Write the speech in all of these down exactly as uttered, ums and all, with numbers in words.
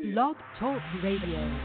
Blog Talk Radio.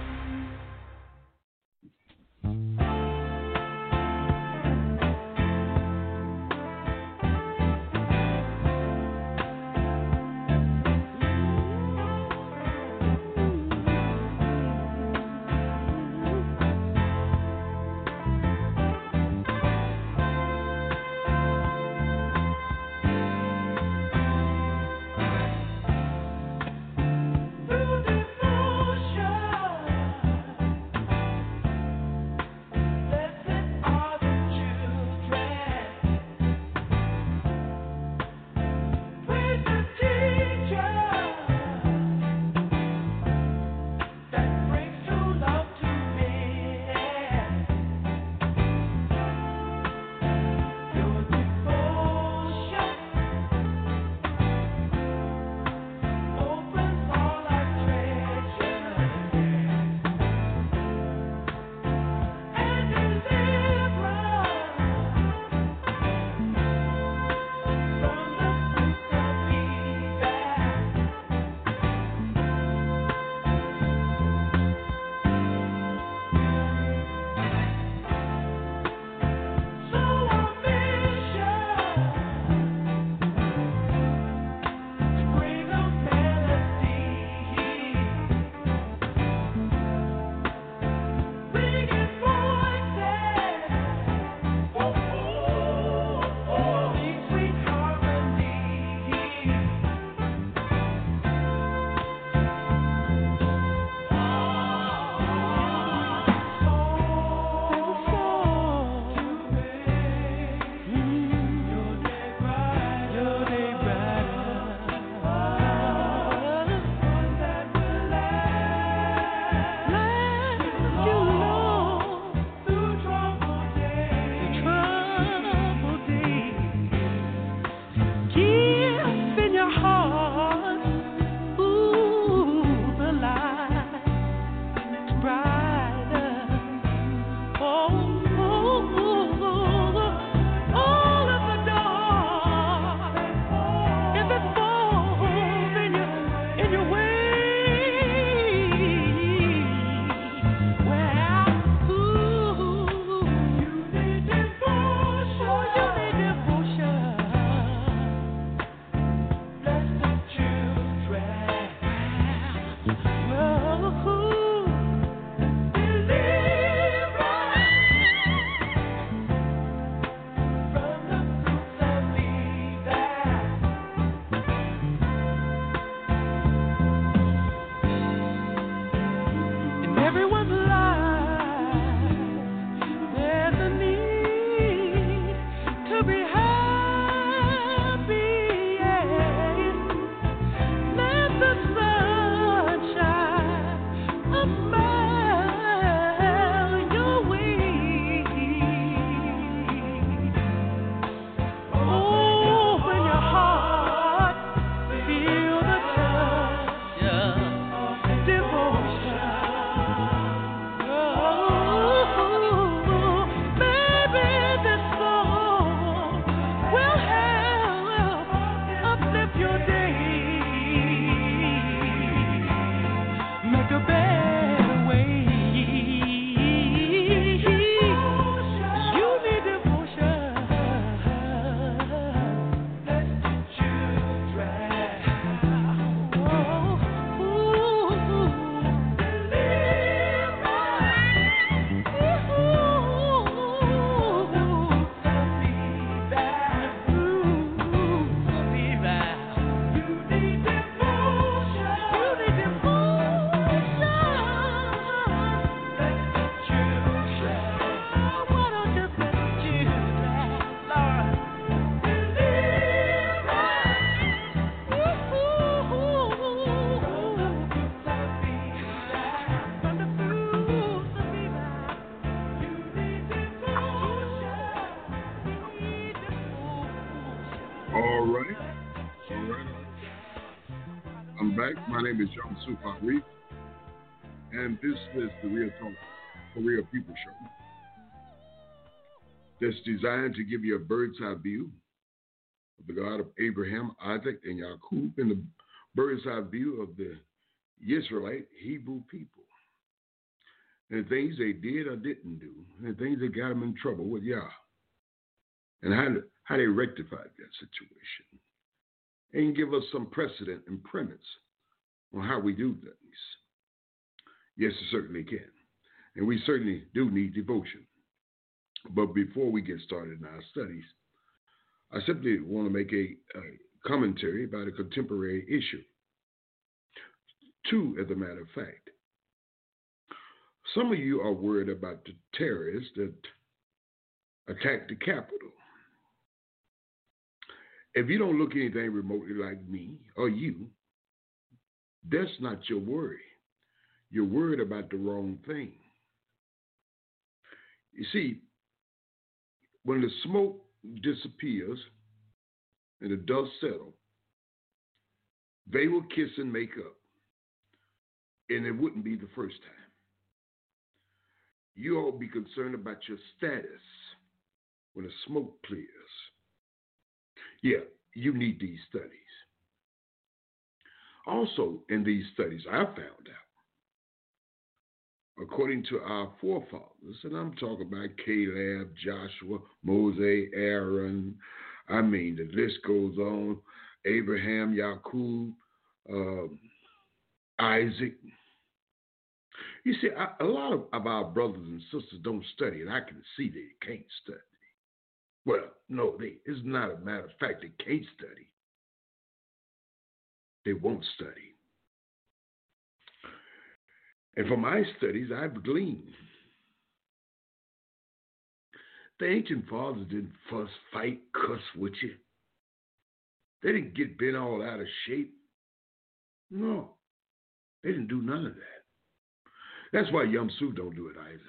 My name is John Sufan Reed, and this is the Real Talk for Real People show that's designed to give you a bird's eye view of the God of Abraham, Isaac, and Jacob, and the bird's eye view of the Israelite Hebrew people, and the things they did or didn't do, and the things that got them in trouble with Yah, and how, how they rectified that situation, and give us some precedent and premise on how we do things. Yes, it certainly can. And we certainly do need devotion. But before we get started in our studies, I simply want to make a, a commentary about a contemporary issue. Two, as a matter of fact. Some of you are worried about the terrorists that attacked the Capitol. If you don't look anything remotely like me or you, that's not your worry. You're worried about the wrong thing. You see, when the smoke disappears and the dust settles, they will kiss and make up. And it wouldn't be the first time. You all be concerned about your status when the smoke clears. Yeah, you need these studies. Also, in these studies, I found out, according to our forefathers, and I'm talking about Caleb, Joshua, Moses, Aaron, I mean, the list goes on, Abraham, Jacob, um, Isaac. You see, I, a lot of, of our brothers and sisters don't study, and I can see they can't study. Well, no, they, it's not a matter of fact they can't study. They won't study. And from my studies, I've gleaned. The ancient fathers didn't fuss, fight, cuss with you. They didn't get bent all out of shape. No, they didn't do none of that. That's why Yum Su don't do it either.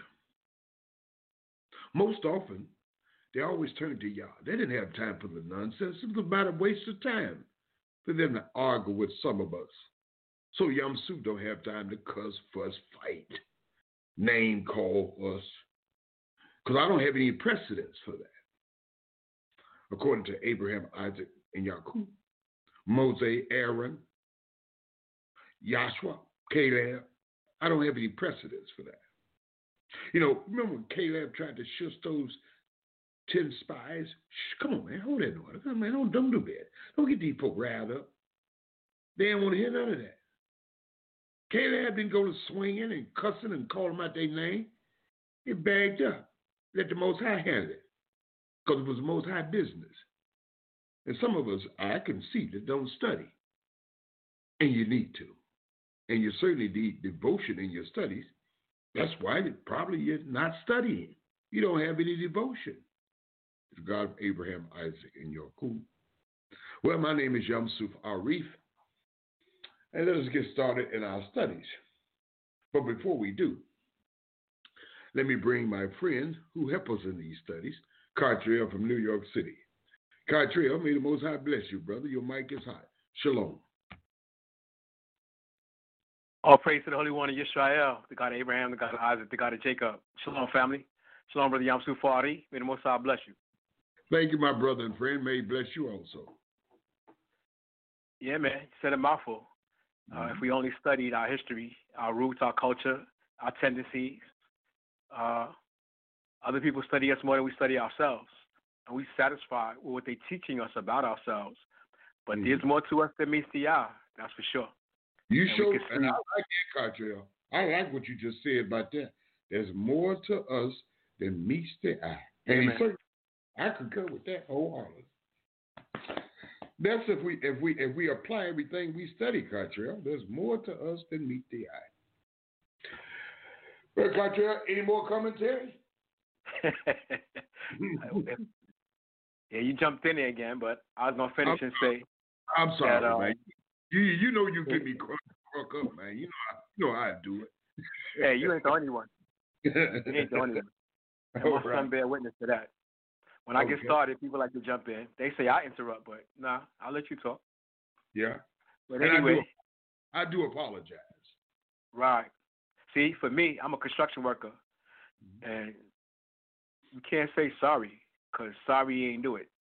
Most often, they always turn to Yah. They didn't have time for the nonsense. It was about a waste of time for them to argue with some of us. So Yum Su don't have time to cuss, fuss, fight, name call us. Because I don't have any precedents for that. According to Abraham, Isaac, and Jacob, Moses, Aaron, Joshua, Caleb, I don't have any precedents for that. You know, remember when Caleb tried to shush those ten spies? Shh, come on, man, hold that order. Come on, man, don't, don't do that. Don't get these folk riled up. They didn't want to hear none of that. Caleb didn't go to swinging and cussing and calling out their name. He bagged up. Let the Most High handle it. Because it was the Most High business. And some of us, I can see, that don't study. And you need to. And you certainly need devotion in your studies. That's why you probably you're not studying. You don't have any devotion. It's God of Abraham, Isaac, and Jacob. Well, my name is Yamsuf Arif. And let us get started in our studies. But before we do, let me bring my friend who helps us in these studies, Cartriel from New York City. Cartriel, may the Most High bless you, brother. Your mic is hot. Shalom. All praise to the Holy One of Yisrael, the God of Abraham, the God of Isaac, the God of Jacob. Shalom, family. Shalom, Brother Yamsu Fari. May the Most High bless you. Thank you, my brother and friend. May he bless you also. Yeah, man. You said a mouthful. Uh, Mm-hmm. If we only studied our history, our roots, our culture, our tendencies, uh, other people study us more than we study ourselves. And we satisfied with what they're teaching us about ourselves. But Mm-hmm. there's more to us than meets the eye, that's for sure. You and show, and and I like that, Cartriel. I like what you just said about that. There's more to us than meets the eye. And Amen. certainly, I concur with that wholeheartedly. That's if we if we if we apply everything we study, Cartriel. There's more to us than meet the eye. Well, Cartriel, any more commentary? Yeah, you jumped in there again, but I was gonna finish I'm, and say. I'm sorry, that, uh, man. You you know you get me crunk, crunk up, man. You know I, you know how I do it. Hey, you ain't the only one. You ain't the only one. And my All right. son bear witness to that. When I get Okay. started, people like to jump in. They say I interrupt, but nah, I'll let you talk. Yeah. But And anyway, I do, I do apologize. right. See, for me, I'm a construction worker, and you can't say sorry, because sorry ain't do it.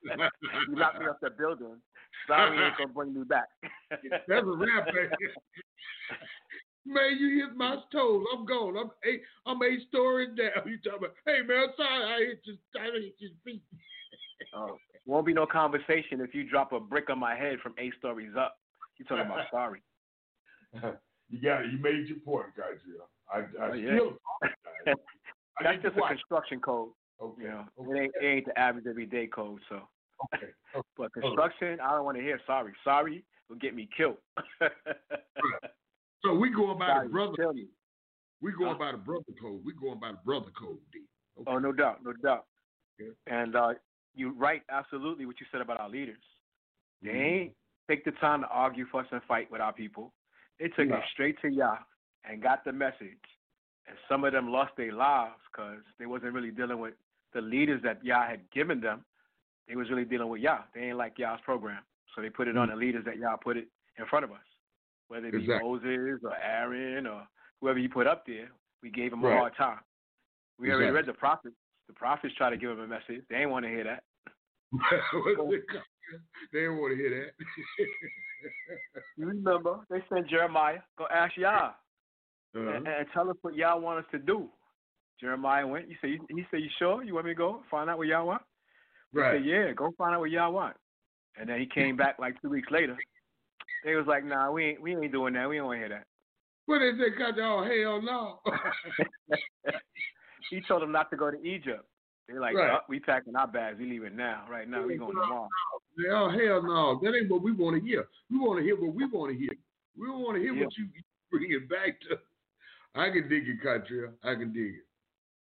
You knocked me off the building. Sorry ain't going to bring me back. That's a rap, man. Man, you hit my toes. I'm gone. I'm eight. I'm eight stories down. You talking about? Hey man, I'm sorry. I hit your. I hit your feet. Oh, won't be no conversation if you drop a brick on my head from eight stories up. You talking about sorry? You got it. You made your point, guys. I, I Oh, yeah. still. I That's just a construction code. Okay. You know, okay. it ain't it ain't the average everyday code. So, Okay. okay. but construction, I don't want to hear sorry. Sorry will get me killed. Right. So we going by sorry, the brother. tell me. We going Huh? by the brother code. We going by the brother code, D. Okay. Oh, no doubt, no doubt. Yeah. And uh, you're right, absolutely, what you said about our leaders. They Mm-hmm. ain't take the time to argue, fuss, and fight with our people. They took No. it straight to Yah and got the message. And some of them lost their lives because they wasn't really dealing with the leaders that Yah had given them. They was really dealing with Yah. They ain't like Yah's program. So they put it on the leaders that Yah put it in front of us. Whether it be Exactly. Moses or Aaron or whoever you put up there, we gave them Right. a hard time. We Exactly. already read the prophets. The prophets tried to give them a message. They ain't want to hear that. They didn't want to hear that. You remember, they sent Jeremiah, go ask Yah Uh-huh. and, and tell us what Yah want us to do. Jeremiah went. You say, he said, you sure? You want me to go find out what Yah want? He Right. said, yeah, go find out what Yah want. And then he came back like two weeks later. They was like, nah, we ain't, we ain't doing that. We don't want to hear that. What is it? Got oh hell no. He told them not to go to Egypt. They're like, Right. oh, we packing our bags. We leaving now. Right now, we going tomorrow. Oh hell no. That ain't what we want to hear. We want to hear what we want to hear. We don't want to hear Yeah. what you bring it back to. I can dig it, country. I can dig it.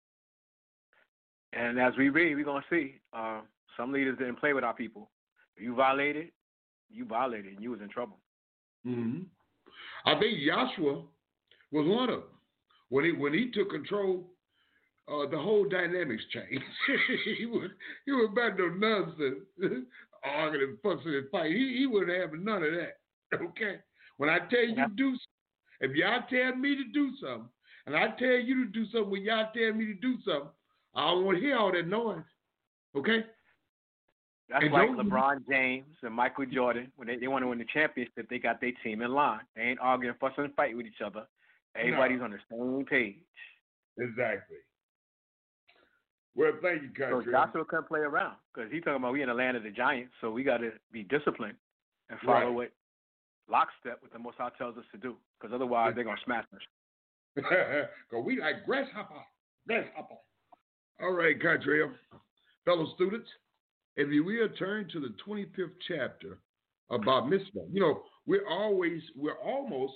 And as we read, we're going to see uh, some leaders didn't play with our people. If you violated, you violated, and you was in trouble. Mm-hmm. I think Joshua was one of them. When he when he took control, uh, the whole dynamics changed. he was he was about no nonsense, arguing and fussing and fighting. He he wouldn't have none of that. Okay. When I tell you to do, if y'all tell me to do something, and I tell you to do something, when y'all tell me to do something, I don't want to hear all that noise. Okay. That's And like don't- LeBron James and Michael Jordan. When they, they want to win the championship, they got their team in line. They ain't arguing, fussing, and fighting with each other. Everybody's No. on the same page. Exactly. Well, thank you, So country. Joshua couldn't play around because he's talking about we in the land of the giants, so we got to be disciplined and follow Right. what lockstep what the Most High tells us to do, because otherwise they're gonna smash us. Because we like grasshopper. Grasshopper. All right, country. Fellow students, if you will turn to the twenty-fifth chapter about mitzvah. You know, we're always, we're almost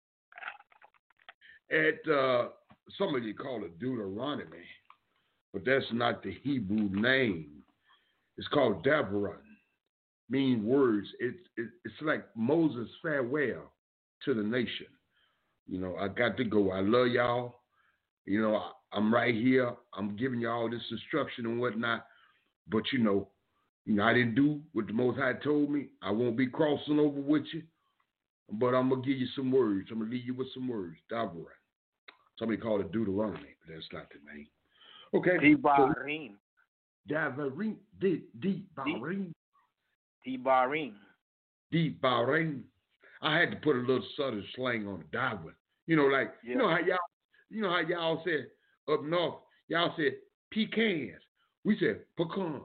at, uh, some of you call it Deuteronomy, but that's not the Hebrew name. It's called Devarim, meaning words. It's it, it's like Moses' farewell to the nation. You know, I got to go. I love y'all. You know, I, I'm right here. I'm giving you all this instruction and whatnot. But, you know, you know, I didn't do what the Most High told me. I won't be crossing over with you. But I'm going to give you some words. I'm going to leave you with some words. Devarim. Somebody called it Deuteronomy, but that's not the name. Okay. Devarim. Devarim. Devarim. Devarim. Devarim. I had to put a little southern slang on the Devarim. You know, like, Yeah. you know how y'all, you know how y'all said up north, y'all said pecans. We said pecans.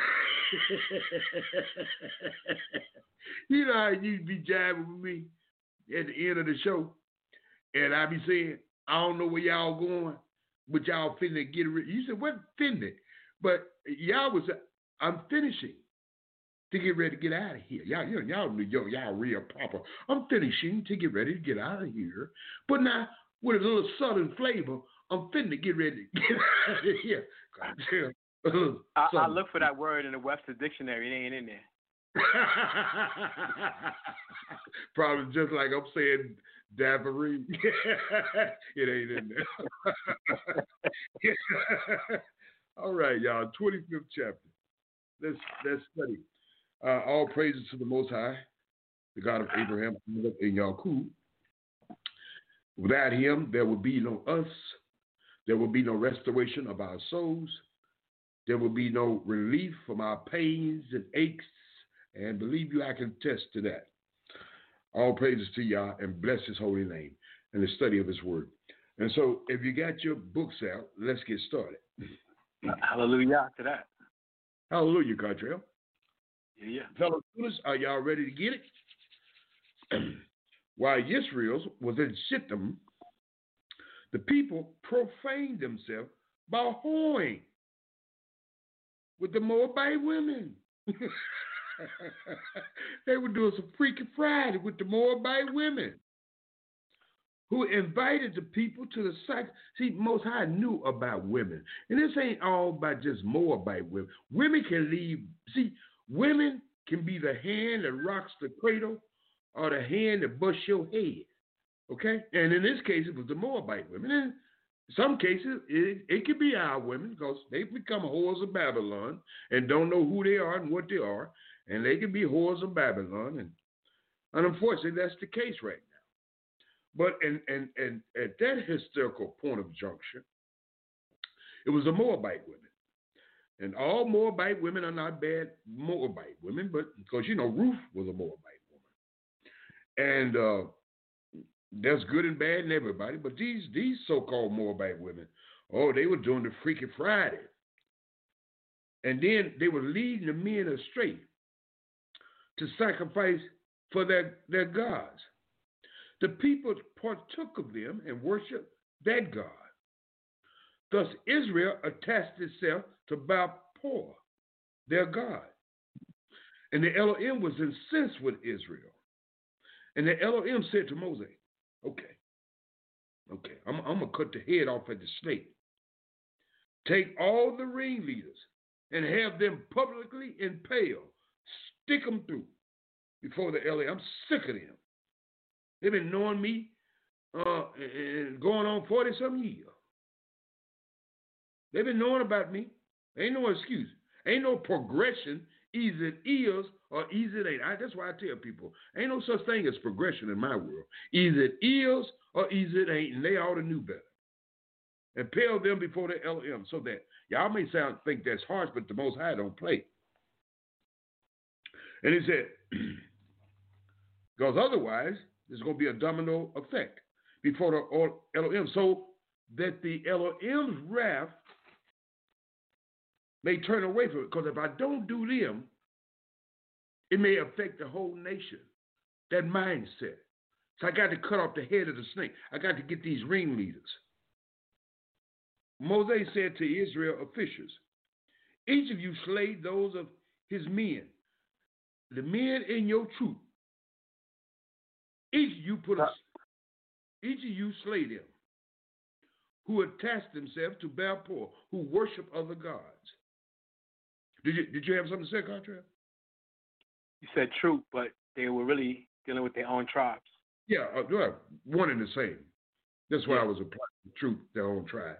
You know how you be jabbing with me at the end of the show, and I be saying, I don't know where y'all going, but y'all finna get rid. You said, what finna? But y'all was, I'm finishing to get ready to get out of here. Y'all, you know, y'all, y'all, y'all real proper. I'm finishing to get ready to get out of here. But now, with a little southern flavor, I'm finna get ready to get out of here. I, I look for that word in the Webster Dictionary. It ain't in there. Probably just like I'm saying Davery. It ain't in there. All right, y'all. twenty-fifth chapter. Let's let's study. Uh, all praises to the Most High, the God of Abraham, Isaac, and Yaakov. Without him, there would be no us. There would be no restoration of our souls. There will be no relief from our pains and aches. And believe you, I can attest to that. All praises to Yah and bless his holy name and the study of his word. And so if you got your books out, let's get started. Hallelujah to that. Hallelujah, Cartrell. Yeah, yeah. Fellow students, are y'all ready to get it? While Israel was in Shittim, the people profaned themselves by whoring with the Moabite women. They were doing some Freaky Friday with the Moabite women who invited the people to the sacrifice. See, Most High knew about women. And this ain't all about just Moabite women. Women can leave. See, women can be the hand that rocks the cradle or the hand that busts your head. Okay? And in this case, it was the Moabite women. And in some cases, it, it could be our women because they've become whores of Babylon and don't know who they are and what they are. And they can be whores of Babylon. And, and unfortunately, that's the case right now. But and, and, and at that historical point of junction, it was the Moabite women. And all Moabite women are not bad Moabite women, but because, you know, Ruth was a Moabite woman. And uh, that's good and bad in everybody. But these, these so-called Moabite women, oh, they were doing the Freaky Friday. And then they were leading the men astray to sacrifice for their, their gods. The people partook of them and worshiped that God. Thus, Israel attached itself to Baal-peor, their God. And the Elohim was incensed with Israel. And the Elohim said to Moses, okay, okay, I'm, I'm going to cut the head off of the snake. Take all the ringleaders and have them publicly impaled. Stick them through before the Elohim. I'm sick of them. They've been knowing me uh, and going on forty-some years. They've been knowing about me. Ain't no excuse. Ain't no progression. Either it is or either it ain't. I, that's why I tell people, ain't no such thing as progression in my world. Either it is or either it ain't, and they ought to know better. Impale them before the Elohim so that, y'all may sound think that's harsh, but the Most High don't play. And he said, because otherwise, there's going to be a domino effect before the Elohim, so that the Elohim's wrath may turn away from it. Because if I don't do them, it may affect the whole nation, that mindset. So I got to cut off the head of the snake. I got to get these ringleaders. Moses said to Israel officials, each of you slay those of his men, the men in your troop. Each of you put a, each of you slay them who attach themselves to Baal-peor, who worship other gods. Did you did you have something to say, Contrail? You said troop, but they were really dealing with their own tribes. Yeah, uh, one and the same. That's why yeah. I was applying the troop, their own tribe.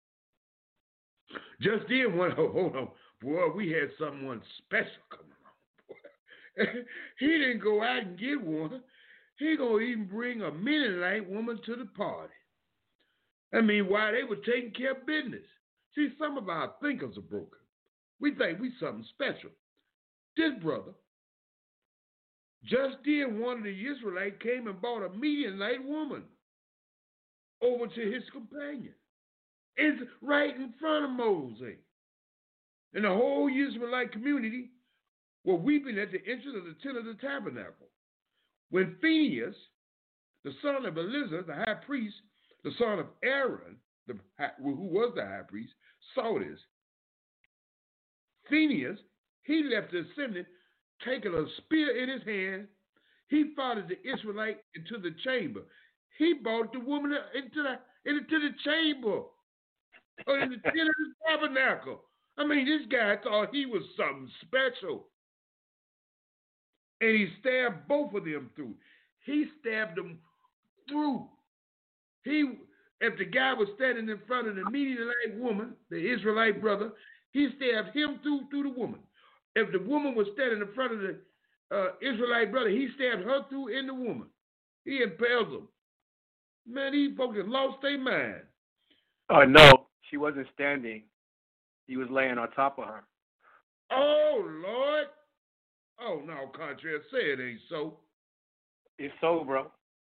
Just then, one, oh, hold on, boy, we had someone special coming on. Boy. He didn't go out and get one. He gonna even bring a Mennonite woman to the party. I mean, why they were taking care of business. See, some of our thinkers are broken. We think we something special. This brother, just then one of the Israelites came and brought a Midianite woman over to his companion. It's right in front of Moses. And the whole Israelite community were weeping at the entrance of the tent of the tabernacle. When Phinehas, the son of Eleazar, the high priest, the son of Aaron, the, who was the high priest, saw this, Phinehas, he left the assembly, taking a spear in his hand. He followed the Israelite into the chamber. He brought the woman into the, into the chamber, or in the tent of the tabernacle. I mean, this guy thought he was something special. And he stabbed both of them through. He stabbed them through. He, if the guy was standing in front of the Midianite woman, the Israelite brother, he stabbed him through through the woman. If the woman was standing in front of the uh, Israelite brother, he stabbed her through in the woman. He impaled them. Man, these folks have lost their mind. Oh, no, she wasn't standing. He was laying on top of her. Oh, Lord. Oh, no, Contraire, say it ain't so. It's so, bro.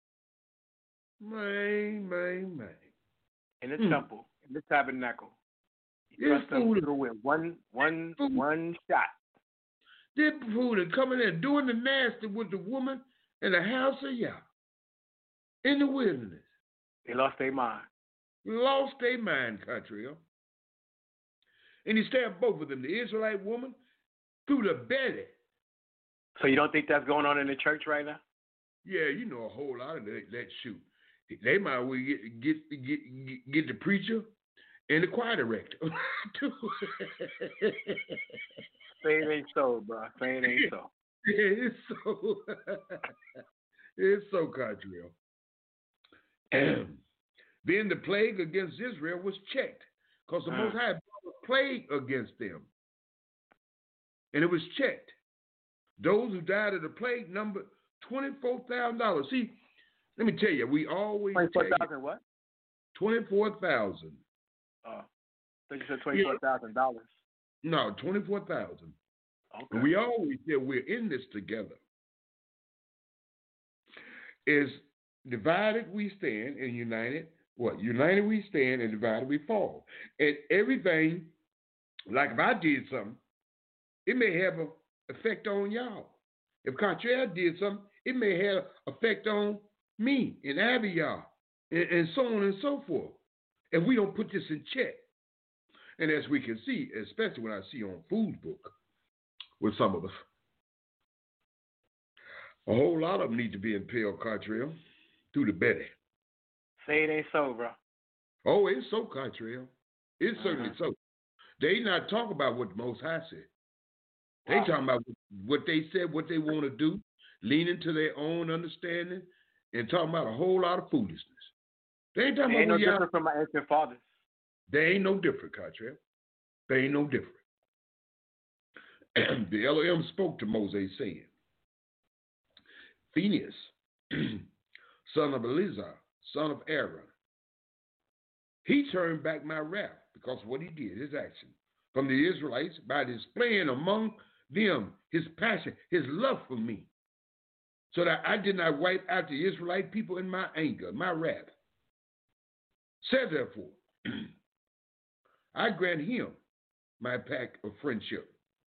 Man, man, man. In the Mm. temple, in the tabernacle. You This trust them fool, through with one, one, fool. one shot. this fool is coming in doing the nasty with the woman in the house of Yah in the wilderness. They lost their mind. Lost their mind, country. Huh? And he stabbed both of them, the Israelite woman through the belly. So you don't think that's going on in the church right now? Yeah, you know a whole lot of that, that shoot. They might well get get get get the preacher and the choir director. Say it ain't so, bro. Say it ain't so. It's so it's so country. Then the plague against Israel was checked because the Mm. Most High brought a plague against them, and it was checked. Those who died of the plague numbered twenty-four thousand dollars. See, let me tell you, we always Twenty-four tell you thousand what? twenty-four thousand. Oh, I thought you said twenty-four thousand dollars. No, twenty-four thousand. Okay. And we always say we're in this together. Is divided we stand and united. What? United we stand and divided we fall. And everything, like if I did something, it may have an effect on y'all. If Contraire did something, it may have effect on me and Abby y'all, and, and so on and so forth. If we don't put this in check. And as we can see, especially when I see on Food Book with some of us, a whole lot of them need to be impaled, Contrail, through the belly. Say it ain't so, bro. Oh, it's so, Contrail. It's uh-huh. certainly so. They not talking about what the Most High said. They wow. talking about what they said, what they want to do, leaning to their own understanding, and talking about a whole lot of foolishness. They ain't talking they about ain't no y'all. different from my ancient fathers. They ain't no different, Contrail. They ain't no different. The Elohim spoke to Moses, saying, Phinehas, son of Eleazar, son of Aaron, he turned back my wrath because of what he did, his action, from the Israelites by displaying among them his passion, his love for me, so that I did not wipe out the Israelite people in my anger, my wrath. Said therefore, I grant him my pact of friendship.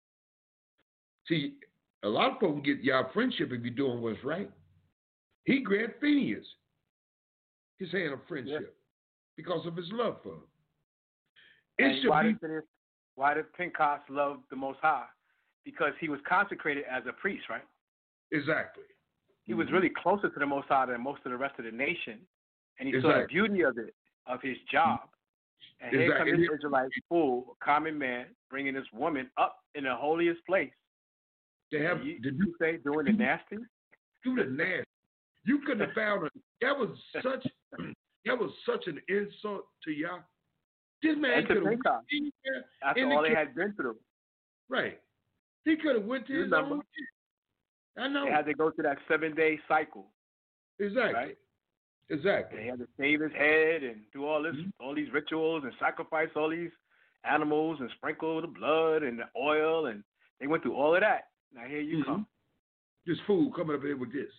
See, a lot of folks get y'all friendship if you're doing what's right. He grant Phinehas his hand of friendship yeah. because of his love for him. It should why, be, did, why did Pinchas love the Most High? Because he was consecrated as a priest, right? Exactly. He mm-hmm. was really closer to the Most High than most of the rest of the nation, and he exactly. saw the beauty of it, of his job. And here exactly. comes this Israelite fool, a common man, bringing this woman up in the holiest place. They have, you, did you say doing the nasty? Do the nasty. You couldn't have found it. That was such that was such an insult to y'all. This man could have went anywhere. After all they had been through. Right. He could have went to his Remember, own. I know. They had to go through that seven day cycle. Exactly. Right? Exactly. They had to shave his head and do all this, mm-hmm. all these rituals and sacrifice all these animals and sprinkle the blood and the oil, and they went through all of that. Now here you mm-hmm. come. This fool coming up here with this.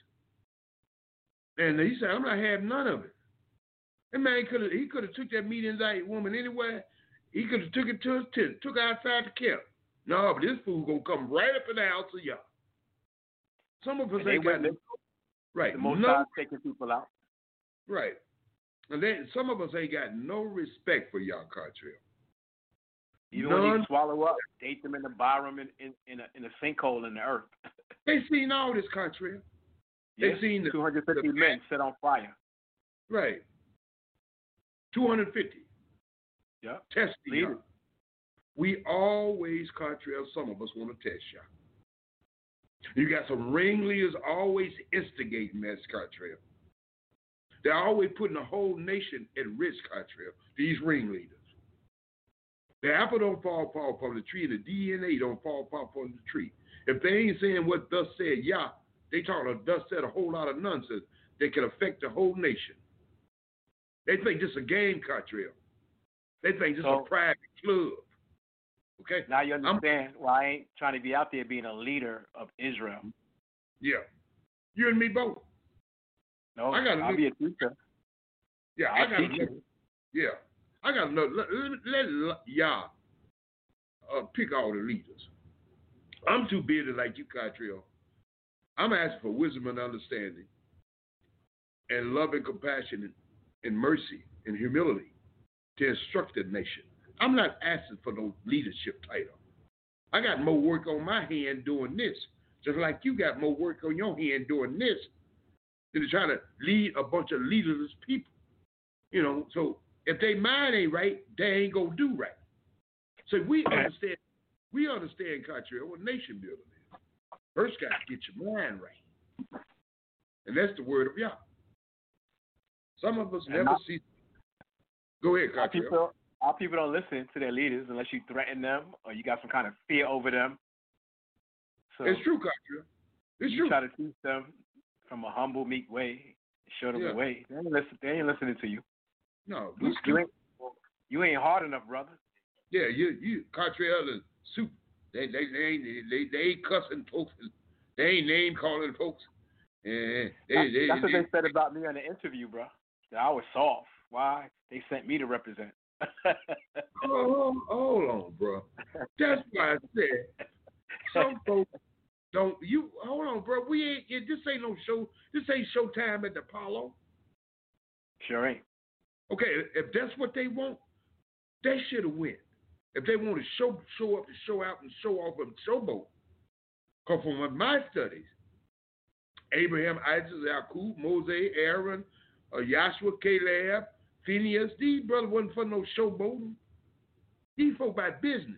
And he said, I'm not having none of it. That man could have he could have took that medium-sized woman anywhere. He could have took it to his tent, took her outside the camp. No, but this fool gonna come right up in the house of y'all. Some of us and ain't got no, right. The Most no, High taking people out. Right. And then some of us ain't got no respect for y'all, Cartrell. Even None. When you swallow up, date them in the bottom in, in, in, a, in a sinkhole in the earth. They seen all this, Cartrell. Yes, they seen the, two hundred fifty the, men set on fire. Right. two hundred fifty. Yeah. Testing y'all. We always, Cartrell, some of us want to test y'all. You got some ringleaders always instigating that, Cartrell. They're always putting the whole nation at risk, Cartrell, these ringleaders. The apple don't fall, fall from the tree, and the D N A don't fall, fall from the tree. If they ain't saying what thus said Yah, they talking thus said a whole lot of nonsense that can affect the whole nation. They think this is a game, Cartrell. They think this is so, a private club. Okay? Now you understand I'm, why I ain't trying to be out there being a leader of Israel. Yeah. You and me both. No, I got I'll be a teacher. Yeah, I'll I got teach another. you. Yeah, I got another. Let, let, let y'all uh, pick all the leaders. I'm too busy like you, Catriel. I'm asking for wisdom and understanding, and love and compassion, and, and mercy and humility to instruct the nation. I'm not asking for no leadership title. I got more work on my hand doing this, just like you got more work on your hand doing this, than to try to lead a bunch of leaderless people. You know, so if they mind ain't right, they ain't gonna do right. So we understand, we understand, Catriel, what nation building is. First, got to get your mind right, and that's the word of Yah. Some of us never not, see. Go ahead, our Catriel. people, our people don't listen to their leaders unless you threaten them or you got some kind of fear over them. So It's true, Catriel. It's you true. try to teach them from a humble, meek way, show them Yeah. the way. They ain't, listen, they ain't listening to you. No, You, you ain't you ain't hard enough, brother. Yeah, you, you, Catriel and Soup. They, they, they ain't, they, they ain't cussing folks. They ain't name calling folks. And they, That's, they, that's they, what they said about me on the interview, bro. That I was soft. Why? They sent me to represent. hold, hold on, bro. That's why I said some folks don't. You hold on, bro. We ain't. Yeah, this ain't no show. This ain't showtime at the Apollo. Sure ain't. Okay, if that's what they want, they should have went. If they want to show show up and show out and show off and showboat, because from my studies, Abraham, Isaac, Jacob, Moses, Aaron, uh, Joshua, Caleb, Phineas, these brothers wasn't for no showboating. These folk by business.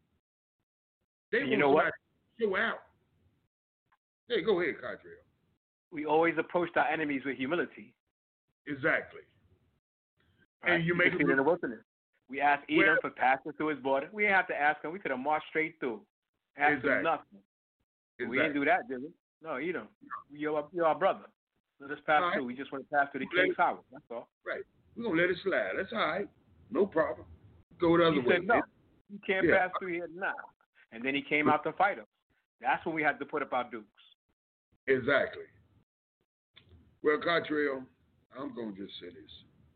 They And want you know somebody what? to show out. Hey, go ahead, Catriel. We always approached our enemies with humility. Exactly. Right? And you You make can see it in the wilderness. We asked Edom Well- for passing through his border. We didn't have to ask him. We could have marched straight through. Asked him Exactly. nothing. But we Exactly. didn't do that, did we? No, Edom. You're, our- you're our brother. Let us pass All right. through. We just want to pass through the Let king's it- highway. That's all. Right. We're going to let it slide. That's all right. No problem. Go the other He way. said, no, you can't Yeah. pass through here now. And then he came out to fight us. That's when we had to put up our dukes. Exactly. Well, Catriel, I'm going to just say this.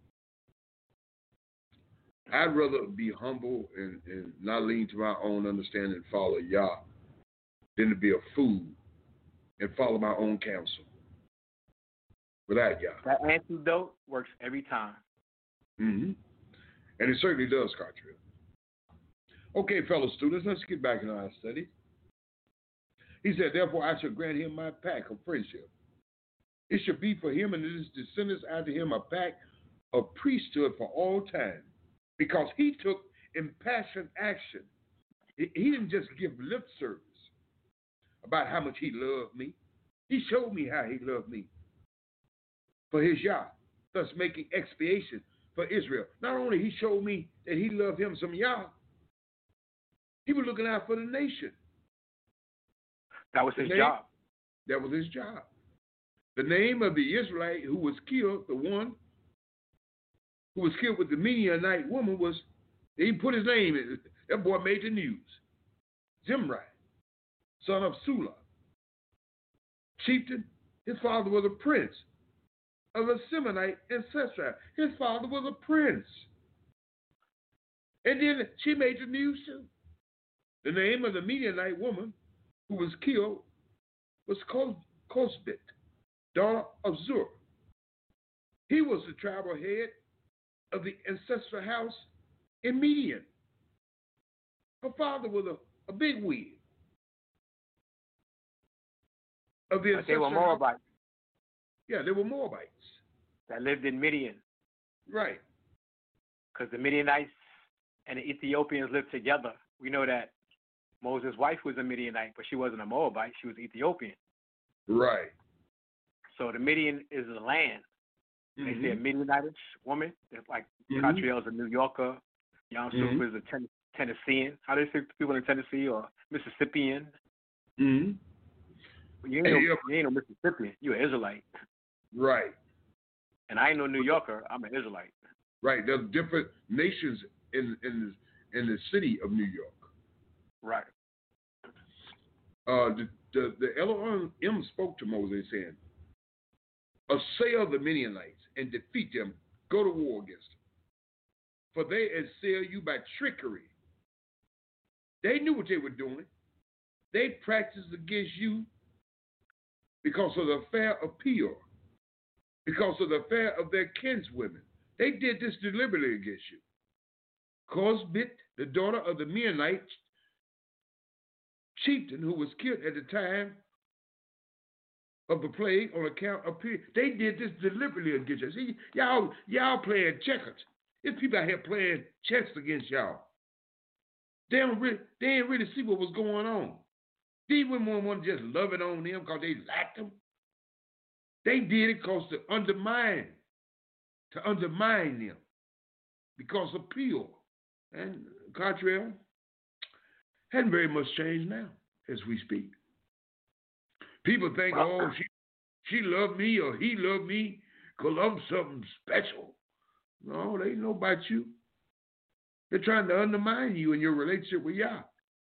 I'd rather be humble and, and not lean to my own understanding and follow Yah than to be a fool and follow my own counsel without Yah. That antidote works every time. Mm-hmm. And it certainly does, Catriel. Okay, fellow students, let's get back into our study. He said, therefore, I shall grant him my pact of friendship. It shall be for him and his descendants after him a pact of priesthood for all time, because he took impassioned action. He, he didn't just give lip service about how much he loved me. He showed me how he loved me for his Yah, thus making expiation for Israel. Not only he showed me that he loved him some Yah, he was looking out for the nation. That was his name, job. That was his job. The name of the Israelite who was killed, the one who was killed with the Midianite woman, was, he put his name in. That boy made the news. Zimri, son of Sula. Chieftain, his father was a prince of a Semonite ancestry. His father was a prince. And then she made the news too. The name of the Midianite woman who was killed was Cosbit, daughter of Zur. He was the tribal head of the ancestral house in Midian. Her father was a, a big wig of the But they were ancestral house. Moabites Yeah, they were Moabites. that lived in Midian. Right. Because the Midianites and the Ethiopians lived together. We know that Moses' wife was a Midianite, but she wasn't a Moabite. She was Ethiopian. Right. So the Midian is the land. Mm-hmm. They say a Midianitish woman. It's like Mm-hmm. Catriel is a New Yorker. Yam Mhm. Suf is a ten- Tennessean. How do they say people in Tennessee or Mississippian? Mm-hmm. You ain't, Hey, no, yeah. you ain't no Mississippian. You're an Israelite. Right. And I ain't no New Yorker. I'm an Israelite. Right. There's different nations in in the, in the city of New York. Right. Uh, the the, the Elohim spoke to Moses saying, assail the Midianites and defeat them, go to war against them. For they assail you by trickery. They knew what they were doing. They practiced against you because of the affair of Peor, because of the affair of their kinswomen. They did this deliberately against you. Cosbit, the daughter of the Midianite chieftain who was killed at the time of the plague on account of Peor, they did this deliberately against you. See, y'all, y'all playing checkers. There's people out here playing chess against y'all. They don't really, they didn't really see what was going on. These women want to just love it on them because they liked them. They did it because to undermine, to undermine them because of Peor. And Cottrell hadn't very much changed now as we speak. People think, oh, she, she loved me or he loved me because I'm something special. No, they know about you. They're trying to undermine you and your relationship with Yah.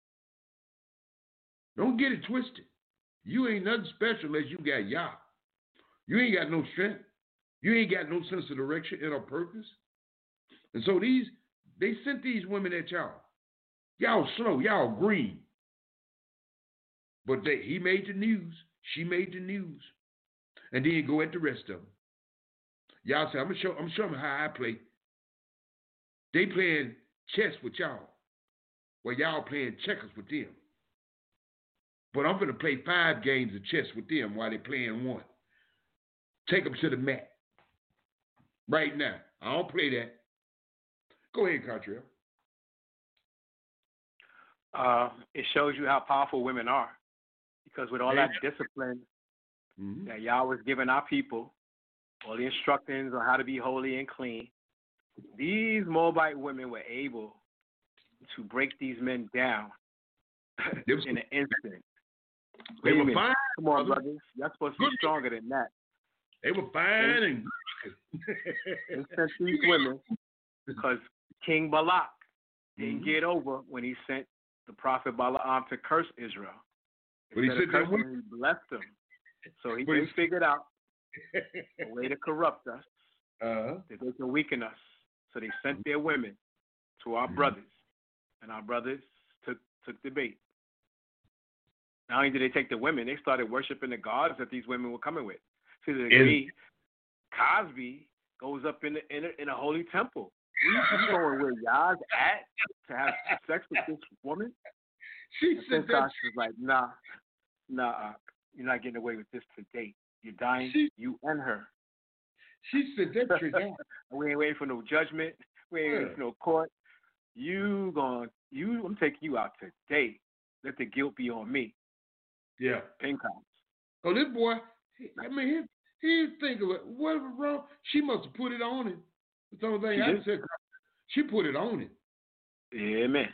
Don't get it twisted. You ain't nothing special unless you got Yah. You ain't got no strength. You ain't got no sense of direction and a purpose. And so these, they sent these women at y'all. Y'all slow, y'all green. But they, he made the news. She made the news. And then go at the rest of them. Y'all say, I'm gonna show, I'm showing them how I play. They playing chess with y'all, while y'all playing checkers with them. But I'm gonna play five games of chess with them while they playing one. Take them to the mat. Right now. I don't play that. Go ahead, Cottrell. Uh, it shows you how powerful women are. Because with all that discipline mm-hmm. that y'all was giving our people, all the instructions on how to be holy and clean, these Moabite women were able to break these men down in an instant. They were fine. Come on, brothers. Y'all supposed to be stronger than that. They were fine and good. They sent these women because King Balak didn't mm-hmm. get over when he sent the prophet Balaam to curse Israel. But he said that he blessed them. So he, they figured out a way to corrupt us, uh-huh. that they can weaken us. So they sent their women to our mm-hmm. brothers, and our brothers took took the bait. Not only did they take the women, they started worshiping the gods that these women were coming with. To the degree, Cosby goes up in the, in a, in a holy temple. He's going where Yah's at to have sex with this woman. She said that. Was like, nah, nah, you're not getting away with this today. You're dying, she, you and her. She said that trick out. We ain't waiting for no judgment. We ain't yeah. waiting for no court. You going, you, I'm taking you out today. Let the guilt be on me. Yeah. Pin counts. Oh, this boy, I mean, he, he didn't think of it. What was wrong? She must have put it on him. That's the only thing I said. She put it on him. Yeah, man.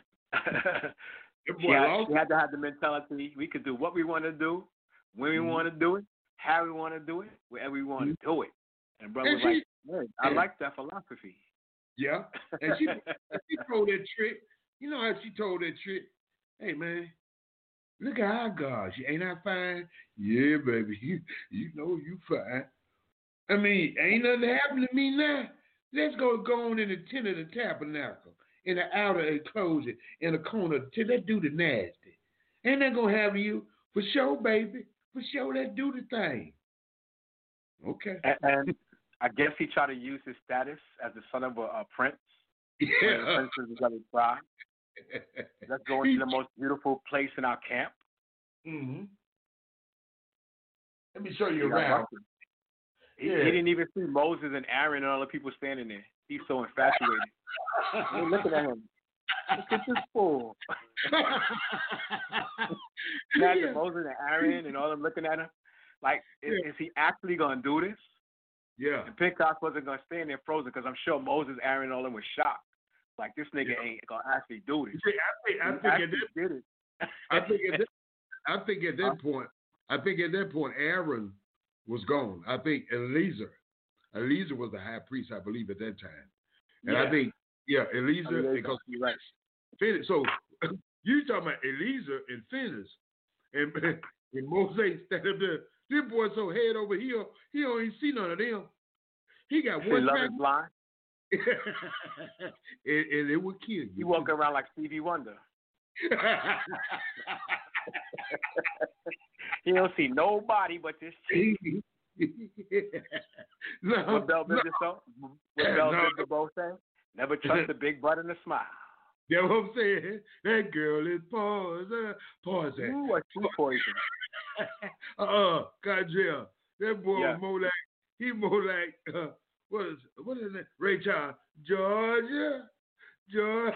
She had, she had to have the mentality, we could do what we want to do, when we mm-hmm. want to do it, how we want to do it, wherever we want mm-hmm. to do it. And brother and was she, like, hey, I yeah. like that philosophy. Yeah. And she, she told that trick, you know how she told that trick? Hey, man, look at our God. She ain't I fine? Yeah, baby. You, you know you fine. I mean, ain't nothing happened to me now. Let's go go on in the tent of the tabernacle. In the outer enclosure, in the corner, till that do the nasty. Ain't that gonna have you? For sure, baby. For sure, that do the thing. Okay. And, and I guess he tried to use his status as the son of a, a prince. Yeah. The princes of his tribe. Let's go into the most beautiful place in our camp. Mm-hmm. Let me show you around. He, yeah. he didn't even see Moses and Aaron and all the people standing there. He's so infatuated. They're looking at him. Look at this fool. Imagine yeah. Moses and Aaron and all them looking at him. Like, is, yeah. is he actually going to do this? Yeah. And Pentecost wasn't going to stand there frozen because I'm sure Moses, Aaron, and all them were shocked. Like, this nigga yeah. ain't going to actually do this. See, I think, I think, at that, did it. I think at that, I think at that point, I think at that point, Aaron was gone. I think Eliezer, Eliezer was the high priest, I believe, at that time. And yeah. I think, yeah, Eliezer, I mean, because right. So you talking about Eliezer and Phineas, and, and Moses stand up there. This boy so head over heel, he don't even see none of them. He got one love track. is blind. and, and it would kill you. You walk around like Stevie Wonder. He don't see nobody but this chick. no, what Bell Biv no. song? What Bell no. Biv the both say? Never trust a big butt and a smile. That's what I'm saying. That girl is poison. Poison. You are too poison. uh-uh, Godrill. That boy Yeah. was more like, he more like, uh, what is, what is that? Ray Charles. Georgia. Georgia.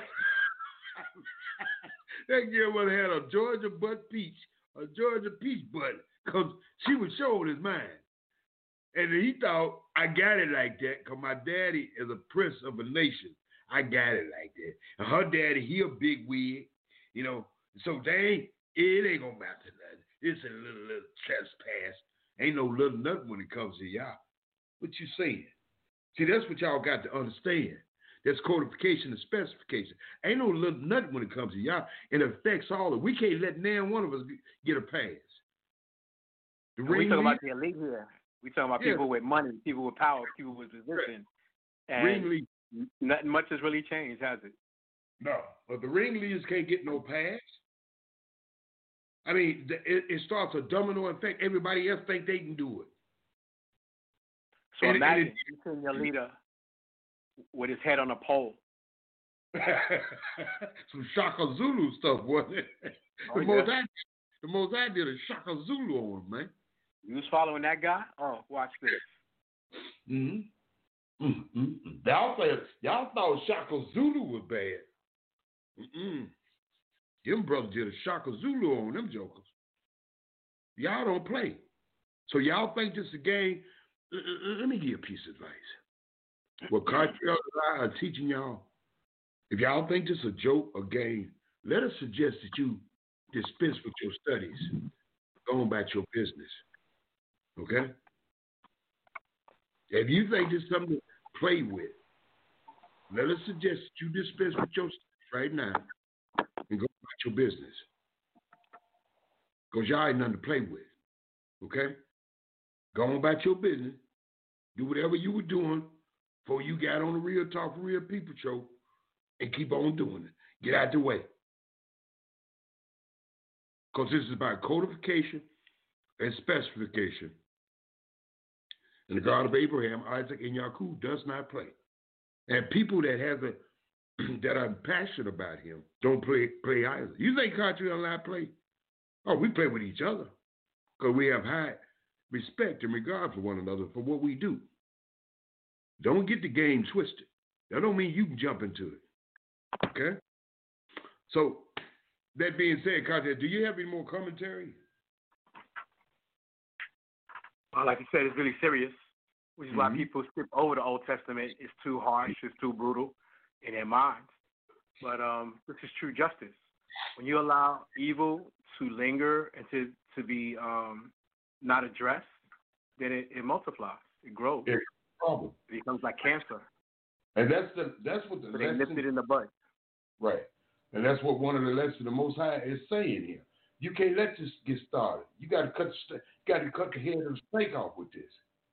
That girl would have had a Georgia butt peach, a Georgia peach butt, because she was showing his mind. And he thought, I got it like that because my daddy is a prince of a nation. I got it like that. And her daddy, he a big wig, you know. So they ain't, it ain't going to matter nothing. It's a little, little trespass. Ain't no little nothing when it comes to y'all. What you saying? See, that's what y'all got to understand. That's codification and specification. Ain't no little nothing when it comes to y'all. It affects all of it. We can't let nan one of us get a pass. The We talking lead, about the elite here. We talking about Yeah. people with money, people with power, people with position. And ringleaders. nothing much has really changed, has it? No, but the ringleaders can't get no pass. I mean, the, it, it starts a domino effect. Everybody else think they can do it. So And it- imagine and it- you seeing your leader with his head on a pole. Some Shaka Zulu stuff, wasn't it? Oh, the, yeah. most I, the most I did is Shaka Zulu on him, man. You was following that guy? Oh, watch this. Mm-hmm. Mm-hmm. Y'all, said, y'all thought Shaka Zulu was bad. Mm-mm. Them brothers did a Shaka Zulu on them jokers. Y'all don't play. So y'all think this is a game? Uh, Let me give you a piece of advice. What Cartel and I are teaching y'all, if y'all think this is a joke or game, let us suggest that you dispense with your studies. Go on about your business. Okay? If you think this is something to play with, let us suggest that you dispense with your studies right now and go about your business. Because y'all ain't nothing to play with. Okay? Go on about your business. Do whatever you were doing before you got on the Real Talk for Real People show and keep on doing it. Get out the way. Because this is about codification and specification. And the God of Abraham, Isaac, and Yaakov does not play. And people that have a, that are passionate about him don't play play either. You think country and I play? Oh, we play with each other. Because we have high respect and regard for one another for what we do. Don't get the game twisted. That don't mean you can jump into it. Okay? So, that being said, Carter, do you have any more commentary? Well, like you said, it's really serious, which is Mhm. why people skip over the Old Testament. It's too harsh, it's too brutal in their minds. But um, this is true justice. When you allow evil to linger and to, to be um, not addressed, then it, it multiplies, it grows. It's a problem. It becomes like cancer. And that's the that's what the So they lesson, nipped it in the bud. right. And that's what one of the lessons the Most High is saying here. You can't let this get started. You got to cut the got to cut the head of the snake off with this.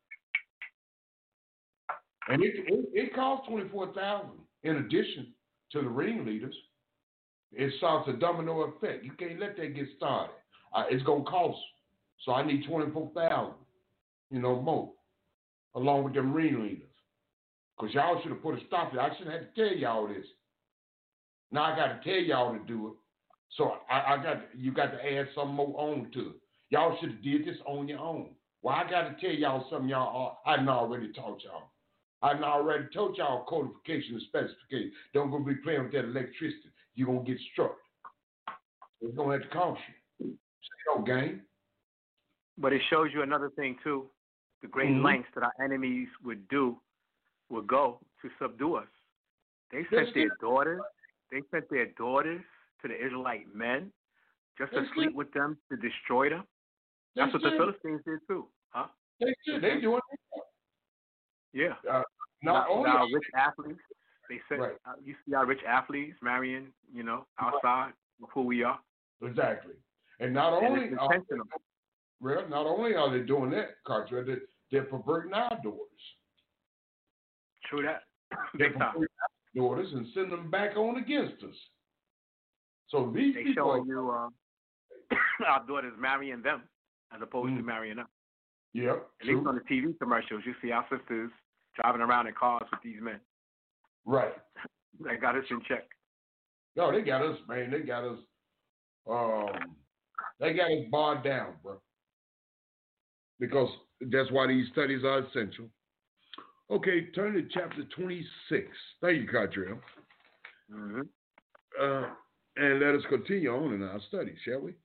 And it it, it costs twenty four thousand in addition to the ringleaders. It starts a domino effect. You can't let that get started. Uh, it's gonna cost. So I need twenty four thousand, you know, more, along with them ringleaders. Because y'all should have put a stop to it. I shouldn't have to tell y'all this. Now I got to tell y'all to do it. So I, I got to, you got to add some more on to it. Y'all should have did this on your own. Well, I got to tell y'all something y'all I done already taught y'all. I done already told y'all codification and specification. Don't go be playing with that electricity. You're going to get struck. It's going to have to cost you. So, no game. But it shows you another thing, too. The great Mhm. lengths that our enemies would do, would go to subdue us. They sent That's their good. daughters, they sent their daughters to the Israelite men just to That's sleep good. with them, to destroy them. That's, That's what good. the Philistines did, too. Huh? They should. They doing Yeah. it. Uh, not Now, only now rich athletes, they said, Right. uh, you see our rich athletes marrying, you know, outside of who we are. exactly, and not And only it's are they, intentional. Well, not only are they doing that, Carter, they, they're perverting our daughters. True that. They're Big time. perverting our daughters and send them back on against us. So these They people showing you uh, our daughters marrying them as opposed mm. to marrying us. Yeah, At true. least on the T V commercials, you see our sisters driving around in cars with these men. Right. They got us in check. No, they got us, man. They got us. Um, they got us barred down, bro. Because that's why these studies are essential. Okay, turn to chapter twenty-six. Thank you, Cottrell. Mm-hmm. Uh, and let us continue on in our study, shall we?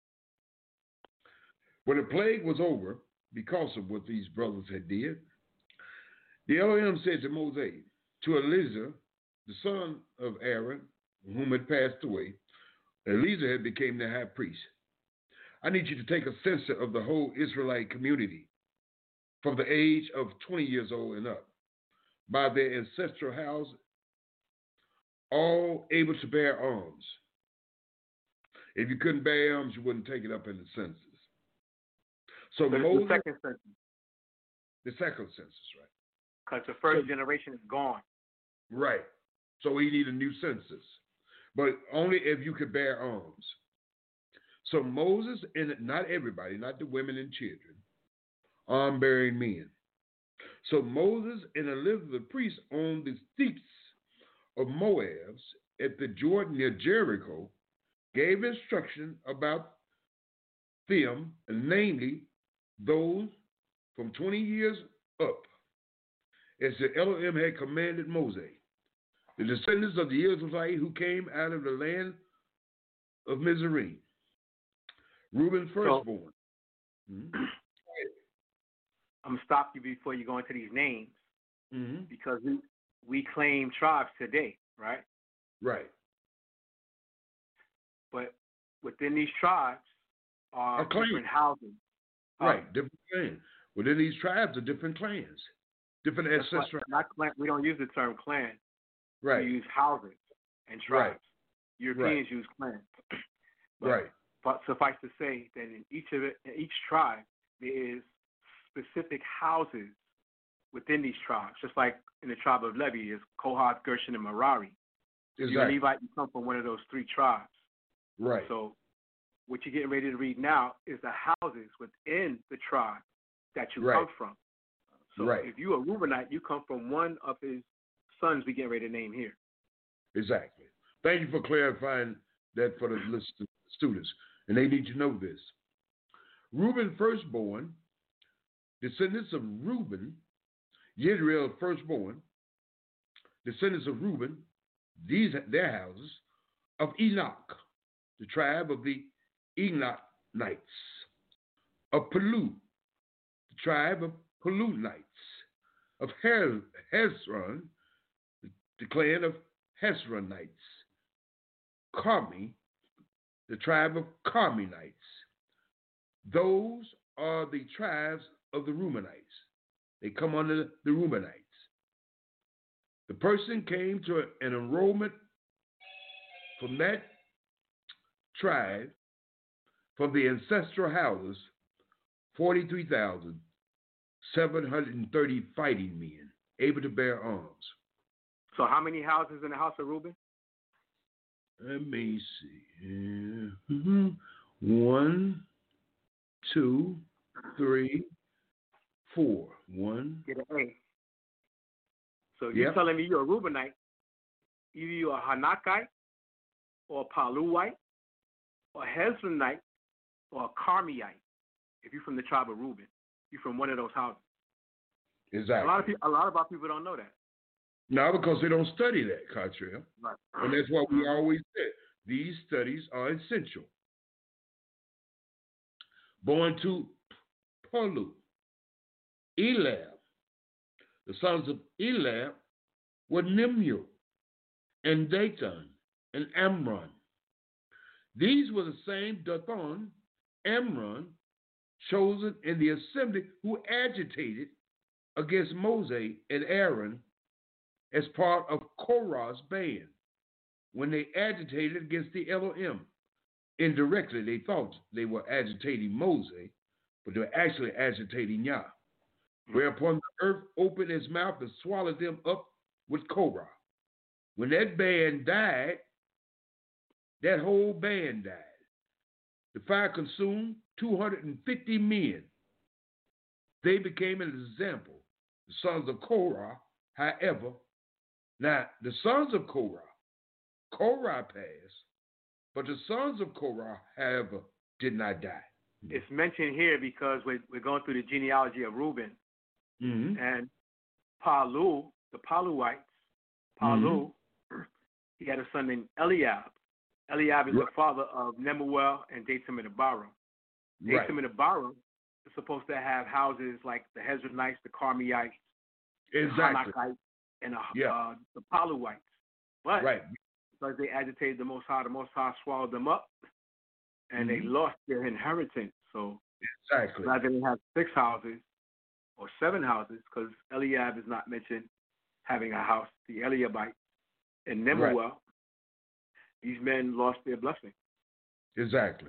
When the plague was over, because of what these brothers had did, the Elohim said to Moses, to Eleazar, the son of Aaron, whom had passed away, Eleazar had become the high priest. I need you to take a census of the whole Israelite community from the age of twenty years old and up, by their ancestral house, all able to bear arms. If you couldn't bear arms, you wouldn't take it up in the census. So But Moses, the second census. the second census, right? Because the first So, generation is gone. right. So we need a new census, but only if you could bear arms. So Moses, and not everybody, not the women and children, arm-bearing men. So Moses and Eleazar the priest on the steeps of Moab at the Jordan near Jericho gave instruction about them, namely those from twenty years up, as the Elohim had commanded Moses, the descendants of the Israelites who came out of the land of Mizraim. Reuben's firstborn. So, mm-hmm. I'm going to stop you before you go into these names, Mm-hmm. because we, we claim tribes today, right? Right. But within these tribes are A clan. different houses. Right, Um, different clans. Within these tribes are different clans, different that's why- ancestral. not clan, we don't use the term clan. Right, We use houses and tribes. Right. Europeans use clans. But, right, but suffice to say that in each of it, in each tribe, there is specific houses within these tribes. Just like in the tribe of Levi, is Kohath, Gershon, and Merari. If you're a exactly. Levite, you come from one of those three tribes. Right, So what you're getting ready to read now is the houses within the tribe that you Right. come from. So Right. if you're a Reubenite, you come from one of his sons we get ready to name here. exactly. Thank you for clarifying that for the list- students, and they need to know this. Reuben firstborn, descendants of Reuben, Yisrael firstborn, descendants of Reuben, these their houses, of Enoch, the tribe of the Enochites, of Palu, the tribe of Palunites, of Hezron, the clan of Hezronites, Carmi, the tribe of Carmenites. Those are the tribes of the Reubenites. They come under the Reubenites. The person came to an enrollment from that tribe, from the ancestral houses, forty-three thousand seven hundred thirty fighting men, able to bear arms. So how many houses in the house of Reuben? Let me see. Mm-hmm. One, two, three, four. One. Get an A. So you're Yep. telling me you're a Reubenite, either you're a Hanakite or a Paluite or a Hezronite or a Carmiite. If you're from the tribe of Reuben, you're from one of those houses. Exactly. A lot of people, a lot of our people don't know that. No, because they don't study that, Cottrell. Right. And that's why we always said these studies are essential. Born to Palu, Elab. The sons of Elab were Nimru and Dathan and Amram. These were the same Dathan, Amram, chosen in the assembly who agitated against Moses and Aaron as part of Korah's band when they agitated against the Elohim. Indirectly, they thought they were agitating Moses but they're actually agitating Yah. Whereupon the earth opened its mouth and swallowed them up with Korah. When that band died, that whole band died. The fire consumed two hundred fifty men. They became an example. The sons of Korah, however, now the sons of Korah, Korah passed, but the sons of Korah, however, did not die. It's mentioned here because we're, we're going through the genealogy of Reuben. Mm-hmm. And Palu, the Paluites, Palu, mm-hmm. he had a son named Eliab. Eliab is right. the father of Nemuel and Dathan and Abiram. Dathan right. and Abiram is supposed to have houses like the Hezronites, the Carmelites, exactly. the Hanakites, and the, yeah. uh, the Paluites. But right. because they agitated the Most High, the Most High swallowed them up, and mm-hmm. they lost their inheritance. So exactly. rather than have six houses or seven houses, because Eliab is not mentioned having a house, the Eliabites, and Nemuel, right. these men lost their blessing. Exactly.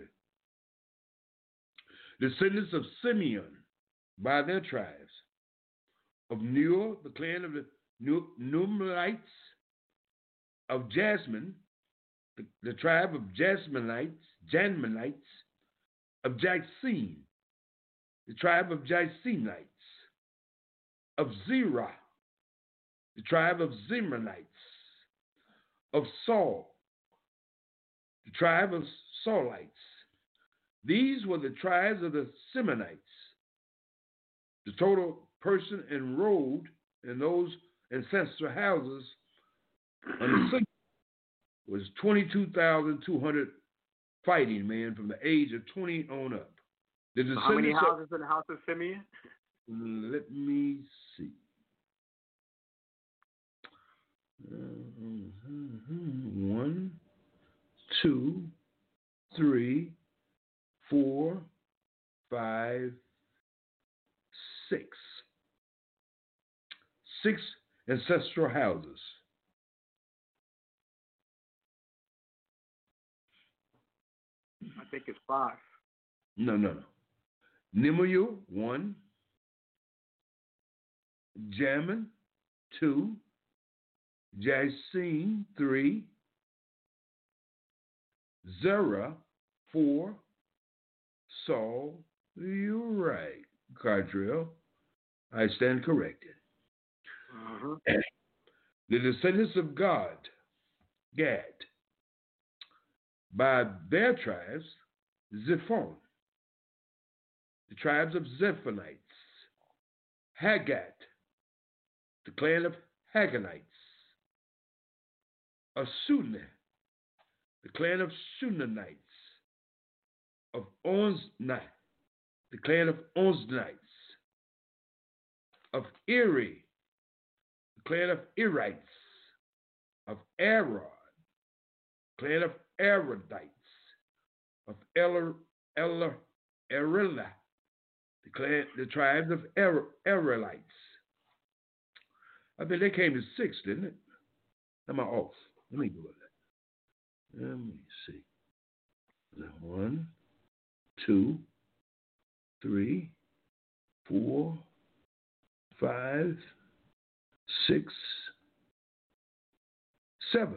Descendants of Simeon by their tribes, of Neuer, the clan of the Numerites, of Jasmine, the, the tribe of Jasminites, Janmanites, of Jackson, the tribe of Jacksonites, of Zerah, the tribe of Zemanites, of Saul, the tribe of Saulites. These were the tribes of the Seminites. The total person enrolled in those ancestral houses on the was twenty-two thousand two hundred fighting men from the age of twenty on up. So how many houses in the house of Simeon? Let me see. One, two, three, four, five, six. Six ancestral houses. I think it's five. No, no, no. Nemuel, one. Jamin, two. Jasin, three. Zerah, four. Saul, you're right, Cardrell. I stand corrected. Uh-huh. The descendants of God, Gad, by their tribes, Zephon, the tribes of Zephonites, Hagat, the clan of Hagganites, of Sunni, the clan of Shunanites, of Onzni, the clan of Onznites, of Eri, the clan of Erites, of Arad, clan of Aradites, of Eller, Eller, Erila, the clan, the tribes of er, Erilites. I think they came to six, didn't it? Am I off? Let me go with that. Let me see. One, two, three, four, five, six, seven.